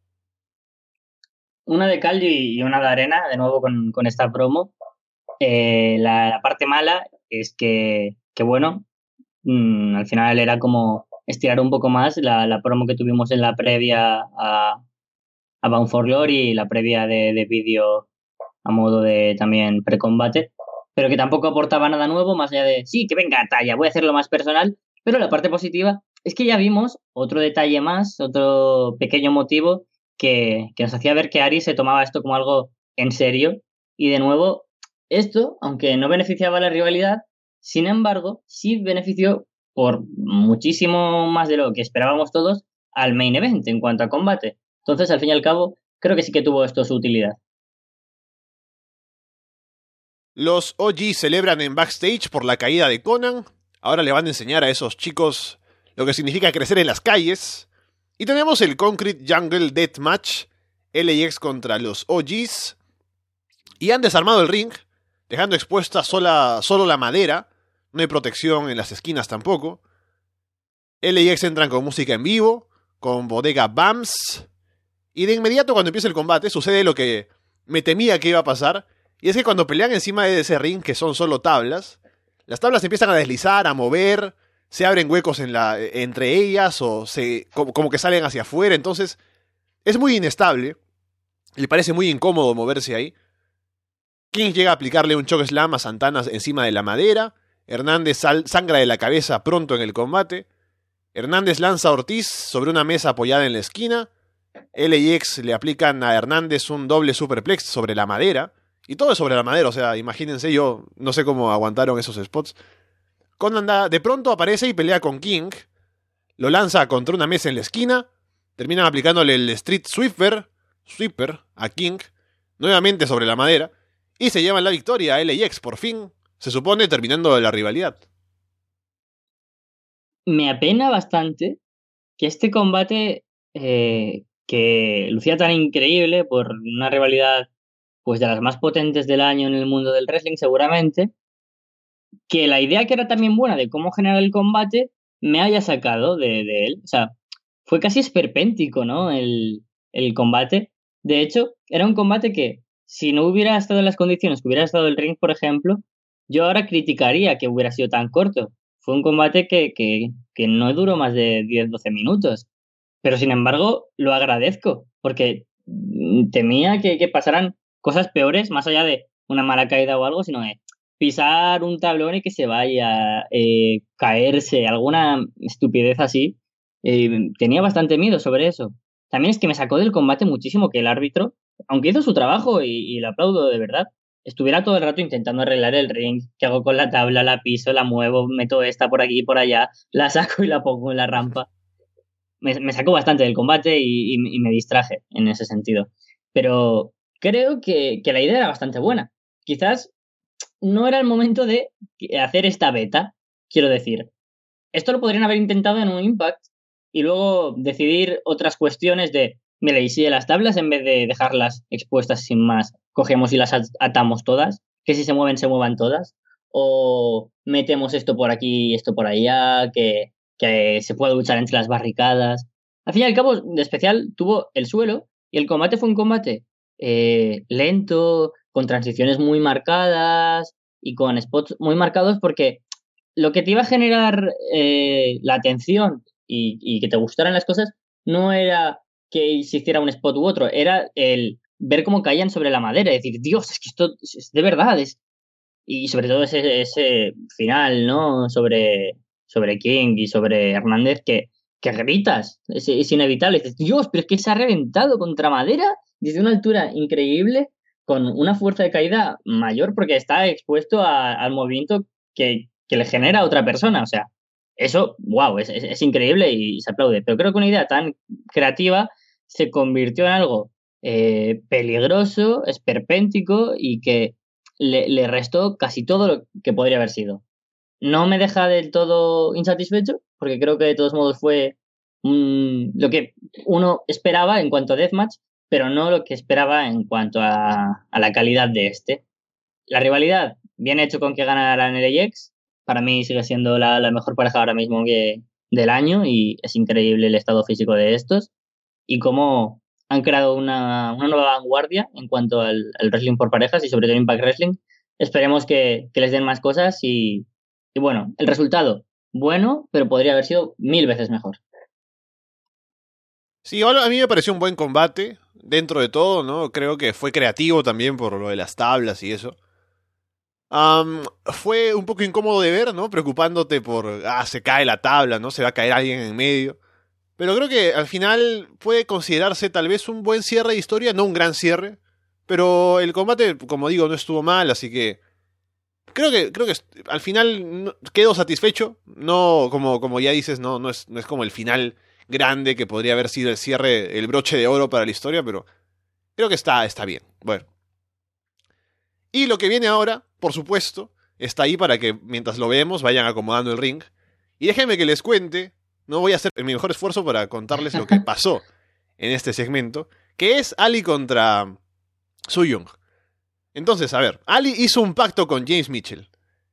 Una de cal y una de arena, de nuevo con esta promo. La parte mala es que bueno, al final era como estirar un poco más la promo que tuvimos en la previa a Bound for Glory y la previa de vídeo a modo de también precombate, pero que tampoco aportaba nada nuevo, más allá de, sí, que venga, talla, voy a hacerlo más personal, pero la parte positiva es que ya vimos otro detalle más, otro pequeño motivo que nos hacía ver que Ari se tomaba esto como algo en serio, y de nuevo, esto, aunque no beneficiaba a la rivalidad, sin embargo, sí benefició por muchísimo más de lo que esperábamos todos al main event en cuanto a combate. Entonces, al fin y al cabo, creo que sí que tuvo esto su utilidad. Los OG celebran en backstage por la caída de Conan. Ahora le van a enseñar a esos chicos lo que significa crecer en las calles. Y tenemos el Concrete Jungle Deathmatch, LAX contra los OGs. Y han desarmado el ring, dejando expuesta solo la madera. No hay protección en las esquinas tampoco. LAX entran con música en vivo, con bodega BAMS. Y de inmediato, cuando empieza el combate, sucede lo que me temía que iba a pasar. Y es que cuando pelean encima de ese ring, que son solo tablas, las tablas empiezan a deslizar, a mover, se abren huecos entre ellas, o como que salen hacia afuera. Entonces, es muy inestable. Le parece muy incómodo moverse ahí. King llega a aplicarle un chokeslam a Santana encima de la madera. Hernández sangra de la cabeza pronto en el combate. Hernández lanza a Ortiz sobre una mesa apoyada en la esquina. LAX le aplican a Hernández un doble superplex sobre la madera. Y todo es sobre la madera, o sea, imagínense, yo no sé cómo aguantaron esos spots. Conan de pronto aparece y pelea con King. Lo lanza contra una mesa en la esquina. Terminan aplicándole el Street Sweeper a King, nuevamente sobre la madera. Y se llevan la victoria a LAX, por fin, se supone, terminando la rivalidad. Me apena bastante que este combate, que lucía tan increíble por una rivalidad pues de las más potentes del año en el mundo del wrestling seguramente, que la idea que era también buena de cómo generar el combate me haya sacado de él. O sea, fue casi esperpéntico, ¿no? El combate. De hecho, era un combate que, si no hubiera estado en las condiciones que hubiera estado el ring, por ejemplo, yo ahora criticaría que hubiera sido tan corto. Fue un combate que no duró más de 10-12 minutos. Pero sin embargo, lo agradezco, porque temía que pasaran cosas peores, más allá de una mala caída o algo, sino de pisar un tablón y que se vaya, caerse, alguna estupidez así. Tenía bastante miedo sobre eso. También es que me sacó del combate muchísimo que el árbitro, aunque hizo su trabajo y le aplaudo de verdad, estuviera todo el rato intentando arreglar el ring. ¿Qué hago con la tabla? La piso, la muevo, meto esta por aquí y por allá, la saco y la pongo en la rampa. Me sacó bastante del combate y me distraje en ese sentido. Pero creo que la idea era bastante buena. Quizás no era el momento de hacer esta beta, quiero decir. Esto lo podrían haber intentado en un Impact y luego decidir otras cuestiones de, mira, y si de las tablas, en vez de dejarlas expuestas sin más, cogemos y las atamos todas, que si se mueven, se muevan todas. o metemos esto por aquí y esto por allá, que se puede luchar entre las barricadas. Al fin y al cabo, de especial tuvo el suelo y el combate fue un combate lento, con transiciones muy marcadas y con spots muy marcados porque lo que te iba a generar la atención y que te gustaran las cosas no era que se hiciera un spot u otro, era el ver cómo caían sobre la madera y decir, Dios, es que esto es de verdad. Y sobre todo ese final, ¿no? Sobre King y sobre Hernández que gritas, es inevitable. Dices, Dios, pero es que se ha reventado contra madera desde una altura increíble, con una fuerza de caída mayor porque está expuesto al movimiento que le genera a otra persona. O sea, eso, wow, es increíble y se aplaude. Pero creo que una idea tan creativa se convirtió en algo peligroso, esperpéntico y que le restó casi todo lo que podría haber sido. No me deja del todo insatisfecho, porque creo que de todos modos fue lo que uno esperaba en cuanto a Deathmatch, pero no lo que esperaba en cuanto a la calidad de este. La rivalidad, bien hecho con que ganaran el LAX, para mí sigue siendo la mejor pareja ahora mismo del año y es increíble el estado físico de estos y cómo han creado una nueva vanguardia en cuanto al wrestling por parejas y sobre todo Impact Wrestling. Esperemos que les den más cosas y bueno, el resultado, bueno, pero podría haber sido 1000 veces mejor. Sí, igual a mí me pareció un buen combate, dentro de todo, ¿no? Creo que fue creativo también por lo de las tablas y eso. Fue un poco incómodo de ver, ¿no? Preocupándote por, se cae la tabla, ¿no? Se va a caer alguien en medio. Pero creo que al final puede considerarse tal vez un buen cierre de historia, no un gran cierre. Pero el combate, como digo, no estuvo mal, así que creo que al final quedo satisfecho. No, como ya dices, no es como el final grande que podría haber sido el cierre, el broche de oro para la historia, pero creo que está bien. Bueno. Y lo que viene ahora, por supuesto, está ahí para que mientras lo vemos vayan acomodando el ring. Y déjenme que les cuente, no voy a hacer mi mejor esfuerzo para contarles lo que pasó en este segmento, que es Ali contra Su Yung. Entonces, a ver, Ali hizo un pacto con James Mitchell.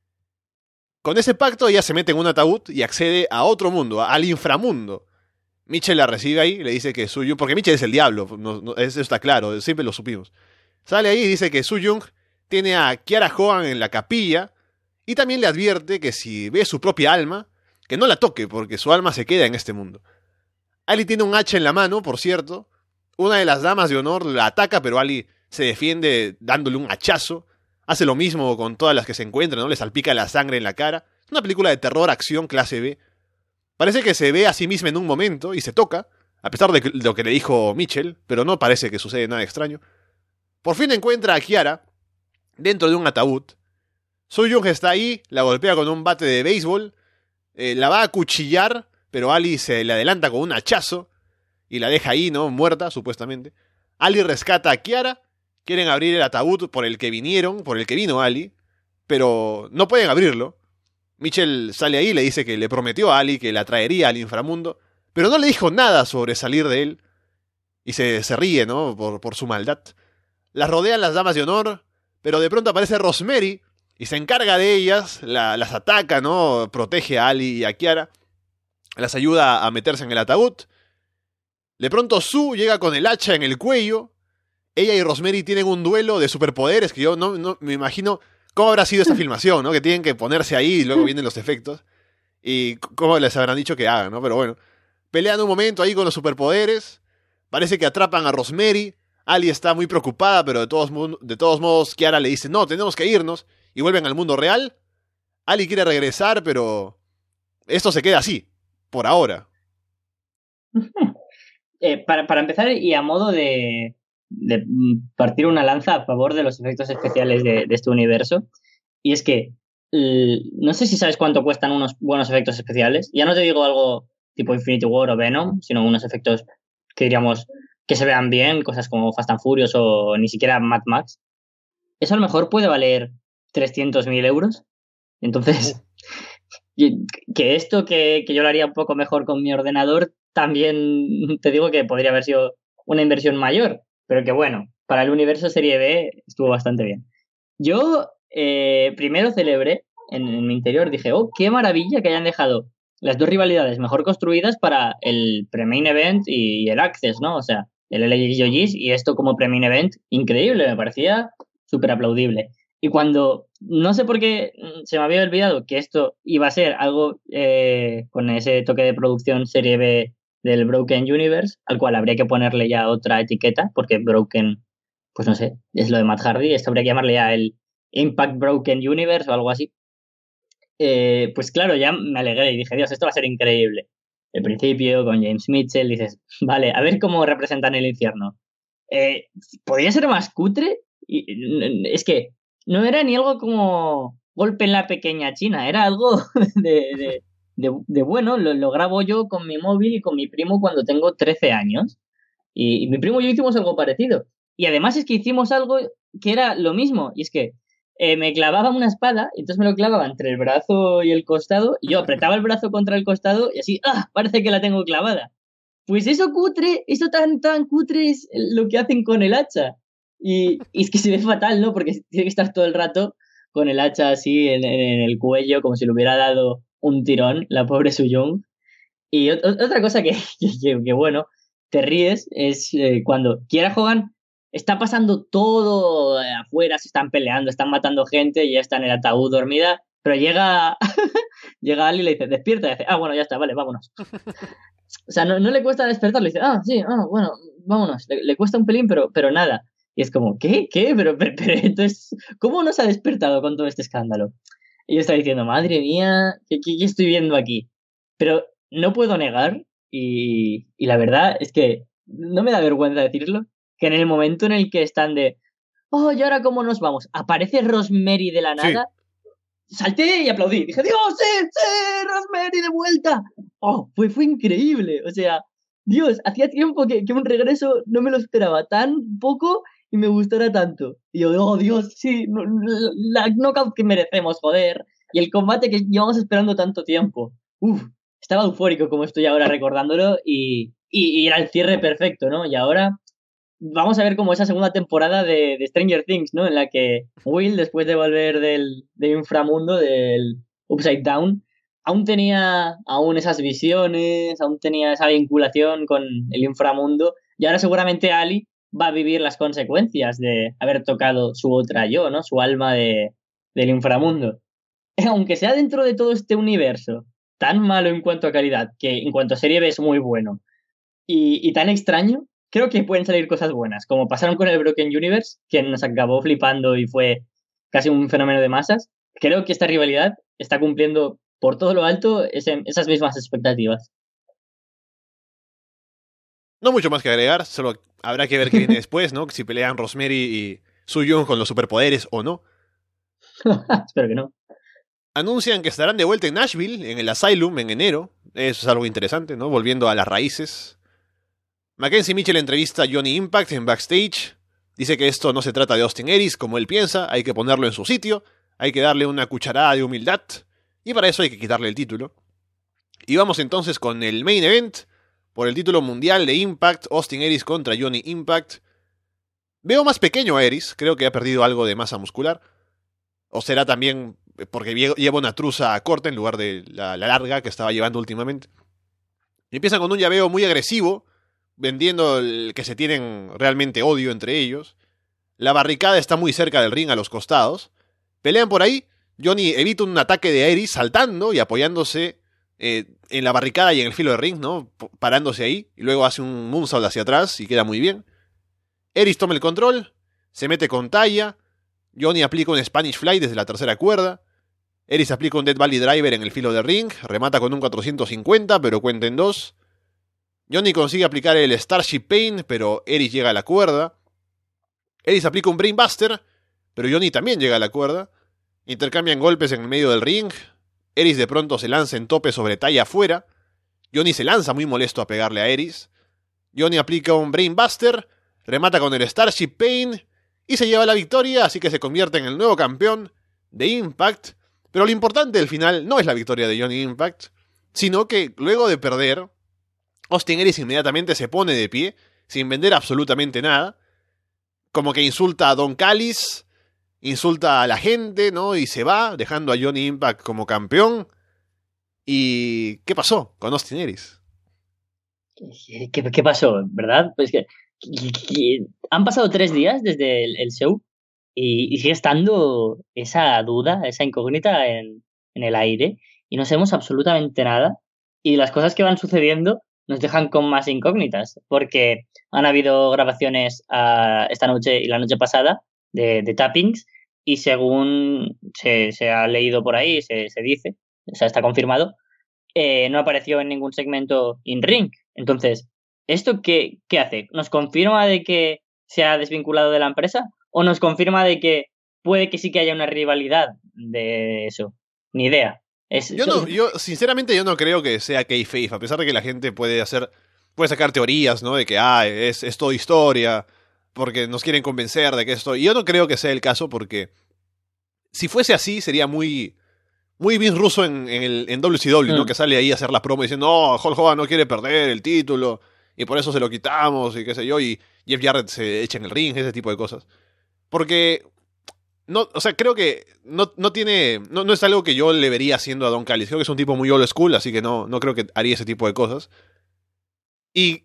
Con ese pacto ella se mete en un ataúd y accede a otro mundo, al inframundo. Mitchell la recibe ahí, le dice que Su Yung, porque Mitchell es el diablo, eso está claro, siempre lo supimos. Sale ahí y dice que Su Yung tiene a Kiara Hogan en la capilla y también le advierte que si ve su propia alma, que no la toque porque su alma se queda en este mundo. Ali tiene un hacha en la mano, por cierto. Una de las damas de honor la ataca, pero Ali se defiende dándole un hachazo. Hace lo mismo con todas las que se encuentran, ¿no? Le salpica la sangre en la cara. Es una película de terror, acción, clase B. Parece que se ve a sí misma en un momento y se toca, a pesar de lo que le dijo Mitchell, pero no parece que sucede nada extraño. Por fin encuentra a Kiara dentro de un ataúd. Su Yung está ahí, la golpea con un bate de béisbol, la va a acuchillar, pero Ali se le adelanta con un hachazo y la deja ahí, ¿no? Muerta, supuestamente. Ali rescata a Kiara, quieren abrir el ataúd por el que vino Ali, pero no pueden abrirlo. Mitchell sale ahí y le dice que le prometió a Ali que la traería al inframundo, pero no le dijo nada sobre salir de él, y se ríe, ¿no? Por su maldad. Las rodean las damas de honor, pero de pronto aparece Rosemary y se encarga de ellas, las ataca, ¿no? Protege a Ali y a Kiara, las ayuda a meterse en el ataúd. De pronto Sue llega con el hacha en el cuello. Ella y Rosemary tienen un duelo de superpoderes que yo no me imagino cómo habrá sido esta filmación, ¿no? Que tienen que ponerse ahí y luego vienen los efectos. Y cómo les habrán dicho que hagan, ¿no? Pero bueno, pelean un momento ahí con los superpoderes. Parece que atrapan a Rosemary. Ali está muy preocupada, pero de todos modos Kiara le dice, no, tenemos que irnos. Y vuelven al mundo real. Ali quiere regresar, pero esto se queda así, por ahora. Para empezar, y a modo de partir una lanza a favor de los efectos especiales de este universo, y es que no sé si sabes cuánto cuestan unos buenos efectos especiales. Ya no te digo algo tipo Infinity War o Venom, sino unos efectos que diríamos que se vean bien, cosas como Fast and Furious o ni siquiera Mad Max. Eso a lo mejor puede valer 300.000 euros. Entonces, que esto que yo lo haría un poco mejor con mi ordenador, también te digo que podría haber sido una inversión mayor, pero que bueno, para el universo Serie B estuvo bastante bien. Yo primero celebré en mi interior, dije, oh, qué maravilla que hayan dejado las dos rivalidades mejor construidas para el pre-main event y el Access, ¿no? O sea, el LAJOGs y esto como pre-main event, increíble, me parecía súper aplaudible. Y cuando, no sé por qué se me había olvidado que esto iba a ser algo con ese toque de producción serie B del Broken Universe, al cual habría que ponerle ya otra etiqueta, porque Broken, pues no sé, es lo de Matt Hardy, esto habría que llamarle ya el Impact Broken Universe o algo así. Pues claro, ya me alegré y dije, Dios, esto va a ser increíble. El principio, con James Mitchell, dices, vale, a ver cómo representan el infierno. ¿Podría ser más cutre? Es que no era ni algo como golpe en la pequeña China, era algo de bueno, lo grabo yo con mi móvil y con mi primo cuando tengo 13 años. Y mi primo y yo hicimos algo parecido. Y además es que hicimos algo que era lo mismo, y es que me clavaba una espada, y entonces me lo clavaba entre el brazo y el costado, y yo apretaba el brazo contra el costado, y así, ¡ah! Parece que la tengo clavada. Pues eso cutre, eso tan cutre es lo que hacen con el hacha. Y es que se ve fatal, ¿no? Porque tiene que estar todo el rato con el hacha así en el cuello, como si le hubiera dado un tirón, la pobre Suyong. Y otra cosa que, bueno, te ríes es cuando Kiera Hogan está pasando todo afuera, se están peleando, están matando gente y ya está en el ataúd dormida, pero llega Ali y le dice, despierta, y dice, bueno, ya está, vale, vámonos. O sea, no le cuesta despertar, le dice, sí, bueno, vámonos, le cuesta un pelín, pero nada. Y es como, ¿qué? Pero entonces, ¿cómo no se ha despertado con todo este escándalo? Y yo estaba diciendo, madre mía, ¿qué estoy viendo aquí? Pero no puedo negar, y la verdad es que no me da vergüenza decirlo, que en el momento en el que están de, ¿y ahora cómo nos vamos? Aparece Rosemary de la nada, sí. Salté y aplaudí. Dije, Dios, sí, Rosemary de vuelta. Fue increíble. O sea, Dios, hacía tiempo que un regreso no me lo esperaba tan poco y me gustara tanto. Y yo, Dios, sí, la knockout que merecemos, joder. Y el combate que llevamos esperando tanto tiempo. Estaba eufórico como estoy ahora recordándolo y era el cierre perfecto, ¿no? Y ahora vamos a ver como esa segunda temporada de Stranger Things, ¿no? En la que Will, después de volver del inframundo, del Upside Down, aún tenía esas visiones, aún tenía esa vinculación con el inframundo, y ahora seguramente Ali va a vivir las consecuencias de haber tocado su otra yo, ¿no? Su alma del inframundo. Aunque sea dentro de todo este universo tan malo en cuanto a calidad, que en cuanto a serie B es muy bueno, y tan extraño, creo que pueden salir cosas buenas, como pasaron con el Broken Universe, que nos acabó flipando y fue casi un fenómeno de masas. Creo que esta rivalidad está cumpliendo por todo lo alto esas mismas expectativas. No mucho más que agregar, solo habrá que ver qué viene después, ¿no? Si pelean Rosemary y Soo-Young con los superpoderes o no. Espero que no. Anuncian que estarán de vuelta en Nashville, en el Asylum, en enero. Eso es algo interesante, ¿no? Volviendo a las raíces. Mackenzie Mitchell entrevista a Johnny Impact en backstage. Dice que esto no se trata de Austin Aries como él piensa, hay que ponerlo en su sitio, hay que darle una cucharada de humildad, y para eso hay que quitarle el título. Y vamos entonces con el main event, por el título mundial de Impact, Austin Aries contra Johnny Impact. Veo más pequeño a Aries, creo que ha perdido algo de masa muscular. O será también porque lleva una truza corta en lugar de la larga que estaba llevando últimamente. Y empieza con un llaveo muy agresivo, vendiendo que se tienen realmente odio entre ellos. La barricada está muy cerca del ring a los costados. Pelean por ahí. Johnny evita un ataque de Aries saltando y apoyándose en la barricada y en el filo de ring, ¿no? Parándose ahí. Y luego hace un moonsault hacia atrás y queda muy bien. Aries toma el control. Se mete con Taya. Johnny aplica un Spanish Fly desde la tercera cuerda. Aries aplica un Death Valley Driver en el filo de ring. Remata con un 450, pero cuenta en 2. Johnny consigue aplicar el Starship Pain, pero Aries llega a la cuerda. Aries aplica un Brainbuster, pero Johnny también llega a la cuerda. Intercambian golpes en el medio del ring. Aries de pronto se lanza en tope sobre Taya afuera. Johnny se lanza muy molesto a pegarle a Aries. Johnny aplica un Brainbuster, remata con el Starship Pain y se lleva la victoria, así que se convierte en el nuevo campeón de Impact. Pero lo importante del final no es la victoria de Johnny Impact, sino que luego de perder, Austin Aries inmediatamente se pone de pie, sin vender absolutamente nada, como que insulta a Don Callis, insulta a la gente, ¿no? Y se va, dejando a Johnny Impact como campeón. ¿Y qué pasó con Austin Aries? ¿Qué pasó? ¿Verdad? Pues que han pasado 3 días desde el show y sigue estando esa duda, esa incógnita en el aire y no sabemos absolutamente nada. Y las cosas que van sucediendo nos dejan con más incógnitas, porque han habido grabaciones esta noche y la noche pasada de tappings y según se ha leído por ahí, se dice, o sea, está confirmado, no apareció en ningún segmento in-ring. Entonces, ¿esto qué hace? ¿Nos confirma de que se ha desvinculado de la empresa? ¿O nos confirma de que puede que sí que haya una rivalidad de eso? Ni idea. Yo sinceramente yo no creo que sea kayfabe, a pesar de que la gente puede sacar teorías, ¿no? De que es todo historia, porque nos quieren convencer de que esto. Y yo no creo que sea el caso, porque si fuese así sería muy Vince Russo en WCW, ¿no? Que sale ahí a hacer la promo diciendo, no, Hulk Hogan no quiere perder el título y por eso se lo quitamos y qué sé yo, y Jeff Jarrett se echa en el ring, ese tipo de cosas. Porque no, o sea, creo que no es algo que yo le vería haciendo a Don Callis. Creo que es un tipo muy old school, así que no creo que haría ese tipo de cosas. Y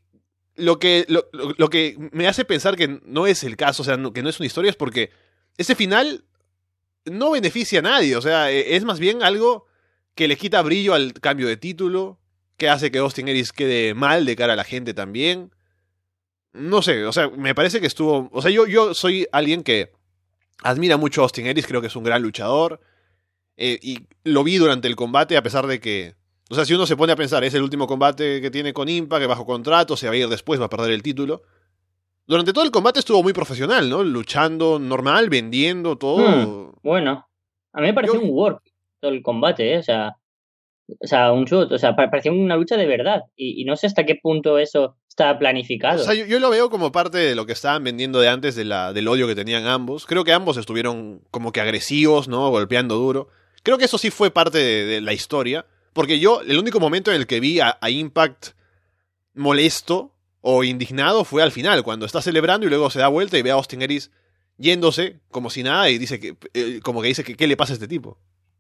lo que me hace pensar que no es el caso, o sea, que no es una historia, es porque ese final no beneficia a nadie. O sea, es más bien algo que le quita brillo al cambio de título, que hace que Austin Aries quede mal de cara a la gente también. No sé, o sea, me parece que estuvo. O sea, yo soy alguien que admira mucho a Austin Aries, creo que es un gran luchador. Y lo vi durante el combate, a pesar de que. O sea, si uno se pone a pensar, es el último combate que tiene con Impact, que bajo contrato, se va a ir después, va a perder el título. Durante todo el combate estuvo muy profesional, ¿no? Luchando normal, vendiendo todo. Bueno, a mí me pareció un work todo el combate, ¿eh? O sea, un shoot, o sea, parecía una lucha de verdad. Y no sé hasta qué punto eso estaba planificado. O sea, yo lo veo como parte de lo que estaban vendiendo de antes del odio que tenían ambos. Creo que ambos estuvieron como que agresivos, ¿no? Golpeando duro. Creo que eso sí fue parte de la historia. Porque el único momento en el que vi a Impact molesto o indignado fue al final, cuando está celebrando y luego se da vuelta y ve a Austin Aries yéndose como si nada y dice como que dice que qué le pasa a este tipo.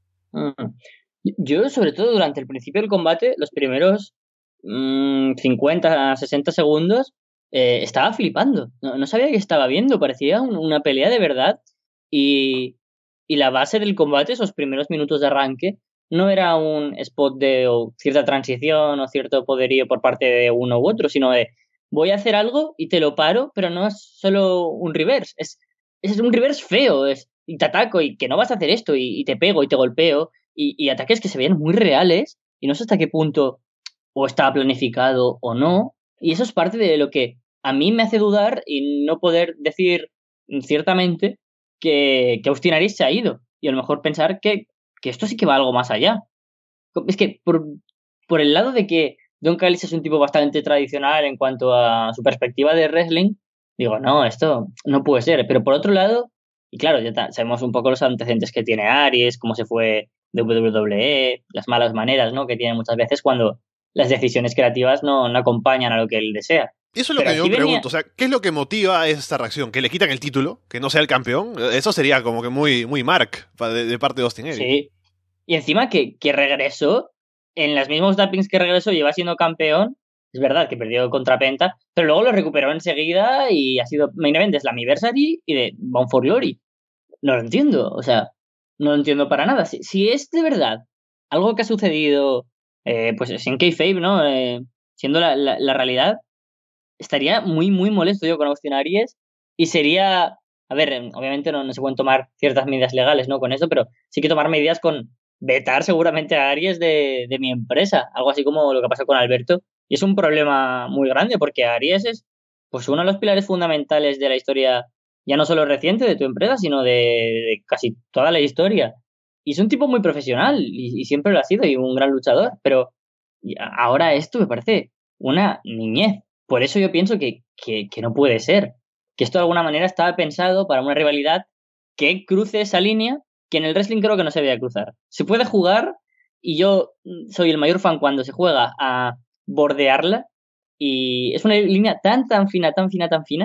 Yo, sobre todo durante el principio del combate, los primeros 50, 60 segundos, estaba flipando. No sabía qué estaba viendo, parecía una pelea de verdad. Y la base del combate, esos primeros minutos de arranque, no era un spot de cierta transición o cierto poderío por parte de uno u otro, sino de voy a hacer algo y te lo paro, pero no es solo un reverse, es un reverse feo, y te ataco y que no vas a hacer esto y te pego y te golpeo y ataques que se veían muy reales y no sé hasta qué punto o estaba planificado o no. Y eso es parte de lo que a mí me hace dudar y no poder decir ciertamente que Austin Aries se ha ido. Y a lo mejor pensar que esto sí que va algo más allá. Es que por el lado de que Don Callis es un tipo bastante tradicional en cuanto a su perspectiva de wrestling, digo, no, esto no puede ser. Pero por otro lado, y claro, ya sabemos un poco los antecedentes que tiene Aries, cómo se fue de WWE, las malas maneras, ¿no?, que tiene muchas veces cuando las decisiones creativas no acompañan a lo que él desea. Eso es lo que yo me pregunto, o sea, ¿qué es lo que motiva esta reacción? ¿Que le quitan el título? ¿Que no sea el campeón? Eso sería como que muy Mark de parte de Austin Aries. Sí, y encima que regresó, en los mismos tappings que regresó, lleva siendo campeón. Es verdad que perdió contra Penta, pero luego lo recuperó enseguida y ha sido main event de Slammiversary y de Bound for Glory. No lo entiendo, o sea, no lo entiendo para nada. Si es de verdad algo que ha sucedido, pues sin kayfabe, ¿no? Siendo la realidad, estaría muy molesto yo con Austin Aries y sería, a ver, obviamente no se pueden tomar ciertas medidas legales, ¿no?, con esto, pero sí que tomar medidas con vetar seguramente a Aries de mi empresa, algo así como lo que pasó con Alberto. Y es un problema muy grande porque Aries es pues uno de los pilares fundamentales de la historia, ya no solo reciente de tu empresa, sino de casi toda la historia. Y es un tipo muy profesional y siempre lo ha sido y un gran luchador, pero ahora esto me parece una niñez. Por eso yo pienso que no puede ser. Que esto de alguna manera estaba pensado para una rivalidad que cruce esa línea que en el wrestling creo que no se debe cruzar. Se puede jugar y yo soy el mayor fan cuando se juega a bordearla y es una línea tan fina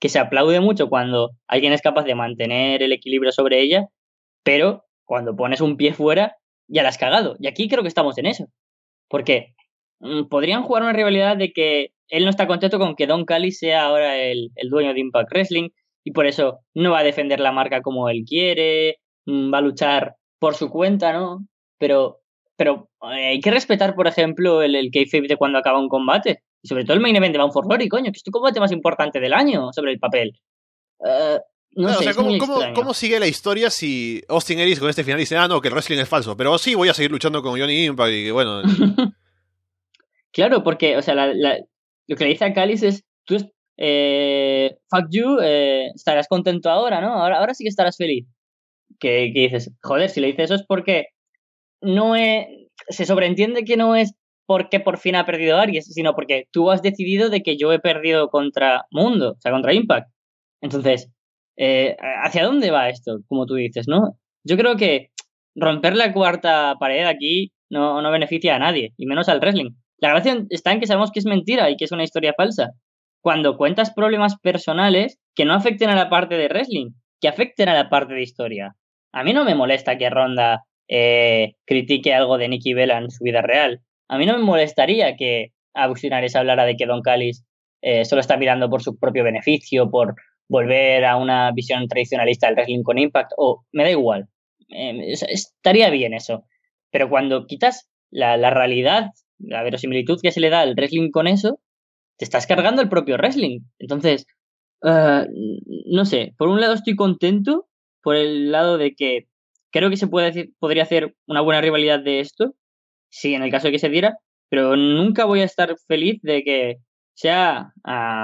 que se aplaude mucho cuando alguien es capaz de mantener el equilibrio sobre ella, pero cuando pones un pie fuera, ya la has cagado. Y aquí creo que estamos en eso. Porque podrían jugar una rivalidad de que él no está contento con que Don Callis sea ahora el dueño de Impact Wrestling y por eso no va a defender la marca como él quiere, va a luchar por su cuenta, ¿no? Pero hay que respetar, por ejemplo, el kayfabe de cuando acaba un combate. Y sobre todo el main event de Bound for Glory, coño, que es tu combate más importante del año sobre el papel. No Claro, o sé, sea, es muy ¿cómo, extraño. cómo sigue la historia si Austin Aries con este final dice, no, que el wrestling es falso, pero sí voy a seguir luchando con Johnny Impact y bueno... Claro, porque, o sea, lo que le dice a Callis es, tú, fuck you, estarás contento ahora, ¿no? Ahora sí que estarás feliz. Que dices, joder, si le dices eso es porque no es, se sobreentiende que no es porque por fin ha perdido Aries, sino porque tú has decidido de que yo he perdido contra Mundo, o sea, contra Impact. Entonces, ¿hacia dónde va esto? Como tú dices, ¿no? Yo creo que romper la cuarta pared aquí no beneficia a nadie, y menos al wrestling. La gracia está en que sabemos que es mentira y que es una historia falsa. Cuando cuentas problemas personales que no afecten a la parte de wrestling, que afecten a la parte de historia. A mí no me molesta que Ronda critique algo de Nikki Bella en su vida real. A mí no me molestaría que Austin Aries hablara de que Don Callis solo está mirando por su propio beneficio, por volver a una visión tradicionalista del wrestling con Impact, o me da igual. Estaría bien eso. Pero cuando quitas la realidad, la verosimilitud que se le da al wrestling con eso, te estás cargando el propio wrestling. Entonces, no sé, por un lado estoy contento, por el lado de que creo que podría hacer una buena rivalidad de esto, sí, en el caso de que se diera, pero nunca voy a estar feliz de que sea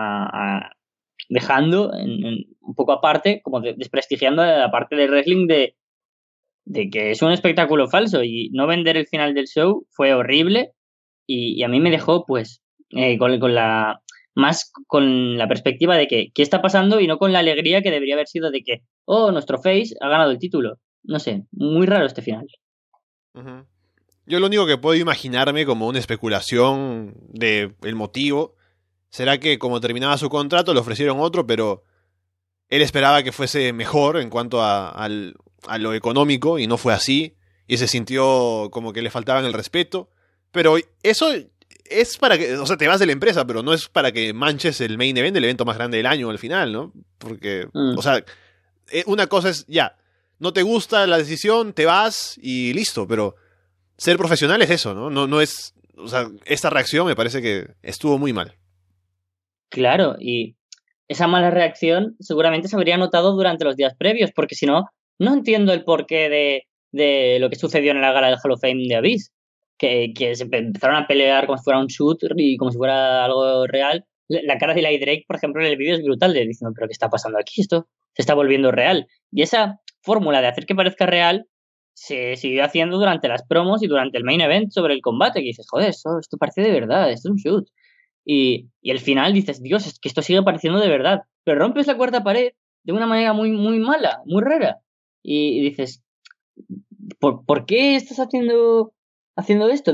dejando un poco aparte, como desprestigiando la parte del wrestling de que es un espectáculo falso y no vender el final del show fue horrible y a mí me dejó pues con la más con la perspectiva de que qué está pasando y no con la alegría que debería haber sido de que, oh, nuestro face ha ganado el título. No sé, muy raro este final. Uh-huh. Yo lo único que puedo imaginarme como una especulación de el motivo será que como terminaba su contrato le ofrecieron otro, pero él esperaba que fuese mejor en cuanto a lo económico y no fue así y se sintió como que le faltaban el respeto. Pero eso es para que, o sea, te vas de la empresa, pero no es para que manches el main event, el evento más grande del año al final, ¿no? Porque, o sea, una cosa es, ya, no te gusta la decisión, te vas y listo, pero ser profesional es eso, ¿no? No es, o sea, esta reacción me parece que estuvo muy mal. Claro, y esa mala reacción seguramente se habría notado durante los días previos, porque si no, no entiendo el porqué de lo que sucedió en la gala del Hall of Fame de Abyss, que se empezaron a pelear como si fuera un shoot y como si fuera algo real. La cara de Eli Drake, por ejemplo, en el vídeo es brutal, de diciendo, pero ¿qué está pasando aquí? Esto se está volviendo real. Y esa fórmula de hacer que parezca real se siguió haciendo durante las promos y durante el main event sobre el combate, que dices, joder, esto parece de verdad, esto es un shoot. Y al final dices, Dios, es que esto sigue pareciendo de verdad. Pero rompes la cuarta pared de una manera muy, muy mala, muy rara. Y dices, ¿por qué estás haciendo esto?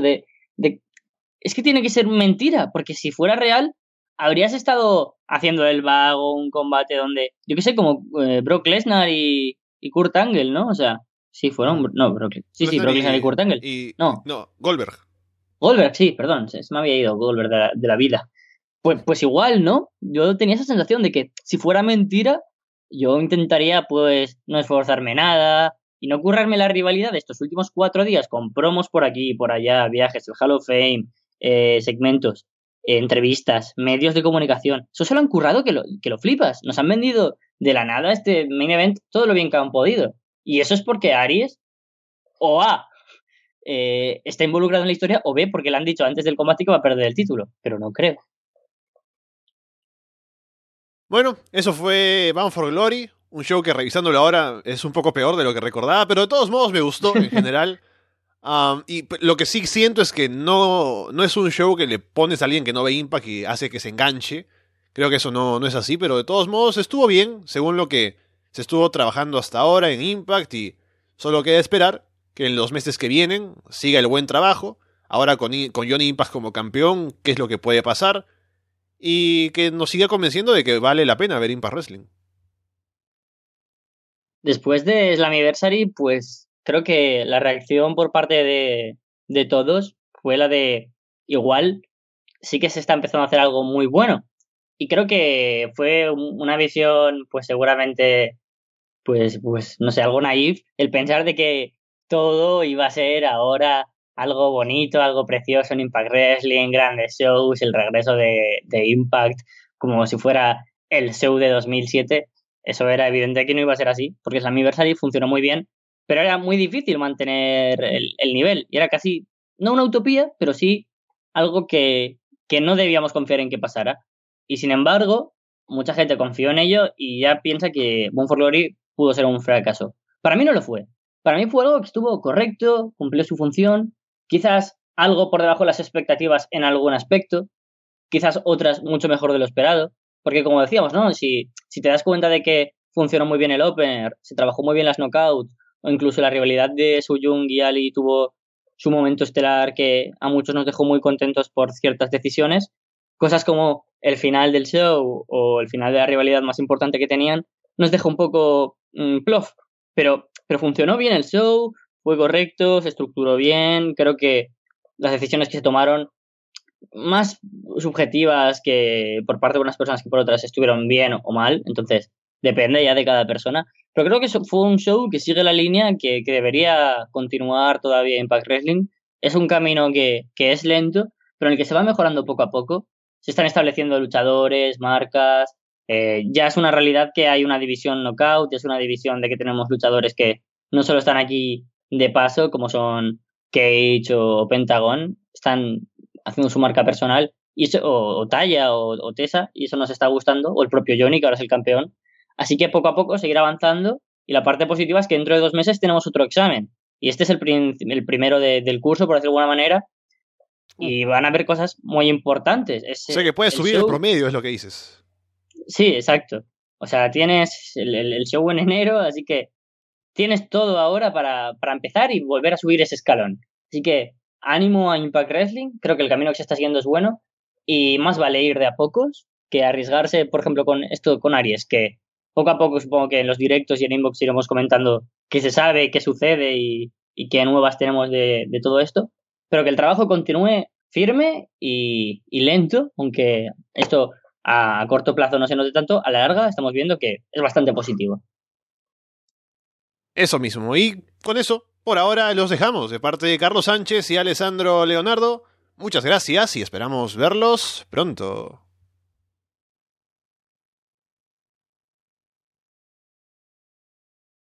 Es que tiene que ser mentira, porque si fuera real, habrías estado haciendo el vago un combate donde, yo qué sé, como Brock Lesnar y Kurt Angle, ¿no? O sea, sí, fueron. No, sí, Lesnar Brock Lesnar y Kurt Angle. No, no, Goldberg. Goldberg, sí, perdón, se me había ido Goldberg de la vida. Pues igual, ¿no? Yo tenía esa sensación de que si fuera mentira, yo intentaría pues no esforzarme nada y no currarme la rivalidad de estos últimos 4 días con promos por aquí y por allá, viajes, el Hall of Fame, segmentos, entrevistas, medios de comunicación. Eso se lo han currado que lo flipas. Nos han vendido de la nada este main event todo lo bien que han podido. Y eso es porque Aries o A está involucrado en la historia o B porque le han dicho antes del combate que va a perder el título. Pero no creo. Bueno, eso fue Bound for Glory, un show que revisándolo ahora es un poco peor de lo que recordaba, pero de todos modos me gustó en general. Lo que sí siento es que no es un show que le pones a alguien que no ve Impact y hace que se enganche. Creo que eso no es así, pero de todos modos estuvo bien, según lo que se estuvo trabajando hasta ahora en Impact y solo queda esperar que en los meses que vienen siga el buen trabajo. Ahora con Johnny Impact como campeón, qué es lo que puede pasar. y que nos siga convenciendo de que vale la pena ver Impact Wrestling. Después de Slammiversary, pues creo que la reacción por parte de todos fue la de igual sí que se está empezando a hacer algo muy bueno. Y creo que fue una visión, pues seguramente, pues no sé, algo naif, el pensar de que todo iba a ser ahora algo bonito, algo precioso en Impact Wrestling, grandes shows, el regreso de Impact, como si fuera el show de 2007. Eso era evidente que no iba a ser así, porque Slammiversary funcionó muy bien, pero era muy difícil mantener el nivel. Y era casi, no una utopía, pero sí algo que no debíamos confiar en que pasara. Y sin embargo, mucha gente confió en ello y ya piensa que Bound for Glory pudo ser un fracaso. Para mí no lo fue. Para mí fue algo que estuvo correcto, cumplió su función, quizás algo por debajo de las expectativas en algún aspecto, quizás otras mucho mejor de lo esperado, porque como decíamos, ¿no? Si te das cuenta de que funcionó muy bien el opener, se trabajó muy bien las knockouts, o incluso la rivalidad de Su Yung y Ali tuvo su momento estelar que a muchos nos dejó muy contentos por ciertas decisiones, cosas como el final del show o el final de la rivalidad más importante que tenían, nos dejó un poco plof, pero funcionó bien el show, fue correcto, se estructuró bien, creo que las decisiones que se tomaron más subjetivas que por parte de unas personas que por otras estuvieron bien o mal, entonces depende ya de cada persona, pero creo que fue un show que sigue la línea que debería continuar todavía Impact Wrestling. Es un camino que es lento, pero en el que se va mejorando poco a poco, se están estableciendo luchadores, marcas, ya es una realidad que hay una división knockout, es una división de que tenemos luchadores que no solo están aquí de paso, como son Cage o Pentagon, están haciendo su marca personal, y eso, o Taya o Tessa, y eso nos está gustando, o el propio Johnny, que ahora es el campeón. Así que poco a poco seguir avanzando, y la parte positiva es que dentro de 2 meses tenemos otro examen, y este es el primero del curso, por decirlo de alguna manera, y van a haber cosas muy importantes. O sea que puedes subir el promedio, es lo que dices. Sí, exacto. O sea, tienes el show en enero, así que tienes todo ahora para empezar y volver a subir ese escalón. Así que ánimo a Impact Wrestling, creo que el camino que se está siguiendo es bueno y más vale ir de a pocos que arriesgarse, por ejemplo, con esto con Aries, que poco a poco supongo que en los directos y en inbox iremos comentando qué se sabe, qué sucede y qué nuevas tenemos de todo esto, pero que el trabajo continúe firme y lento, aunque esto a corto plazo no se note tanto, a la larga estamos viendo que es bastante positivo. Eso mismo, y con eso, por ahora los dejamos. De parte de Carlos Sánchez y Alessandro Leonardo, muchas gracias y esperamos verlos pronto.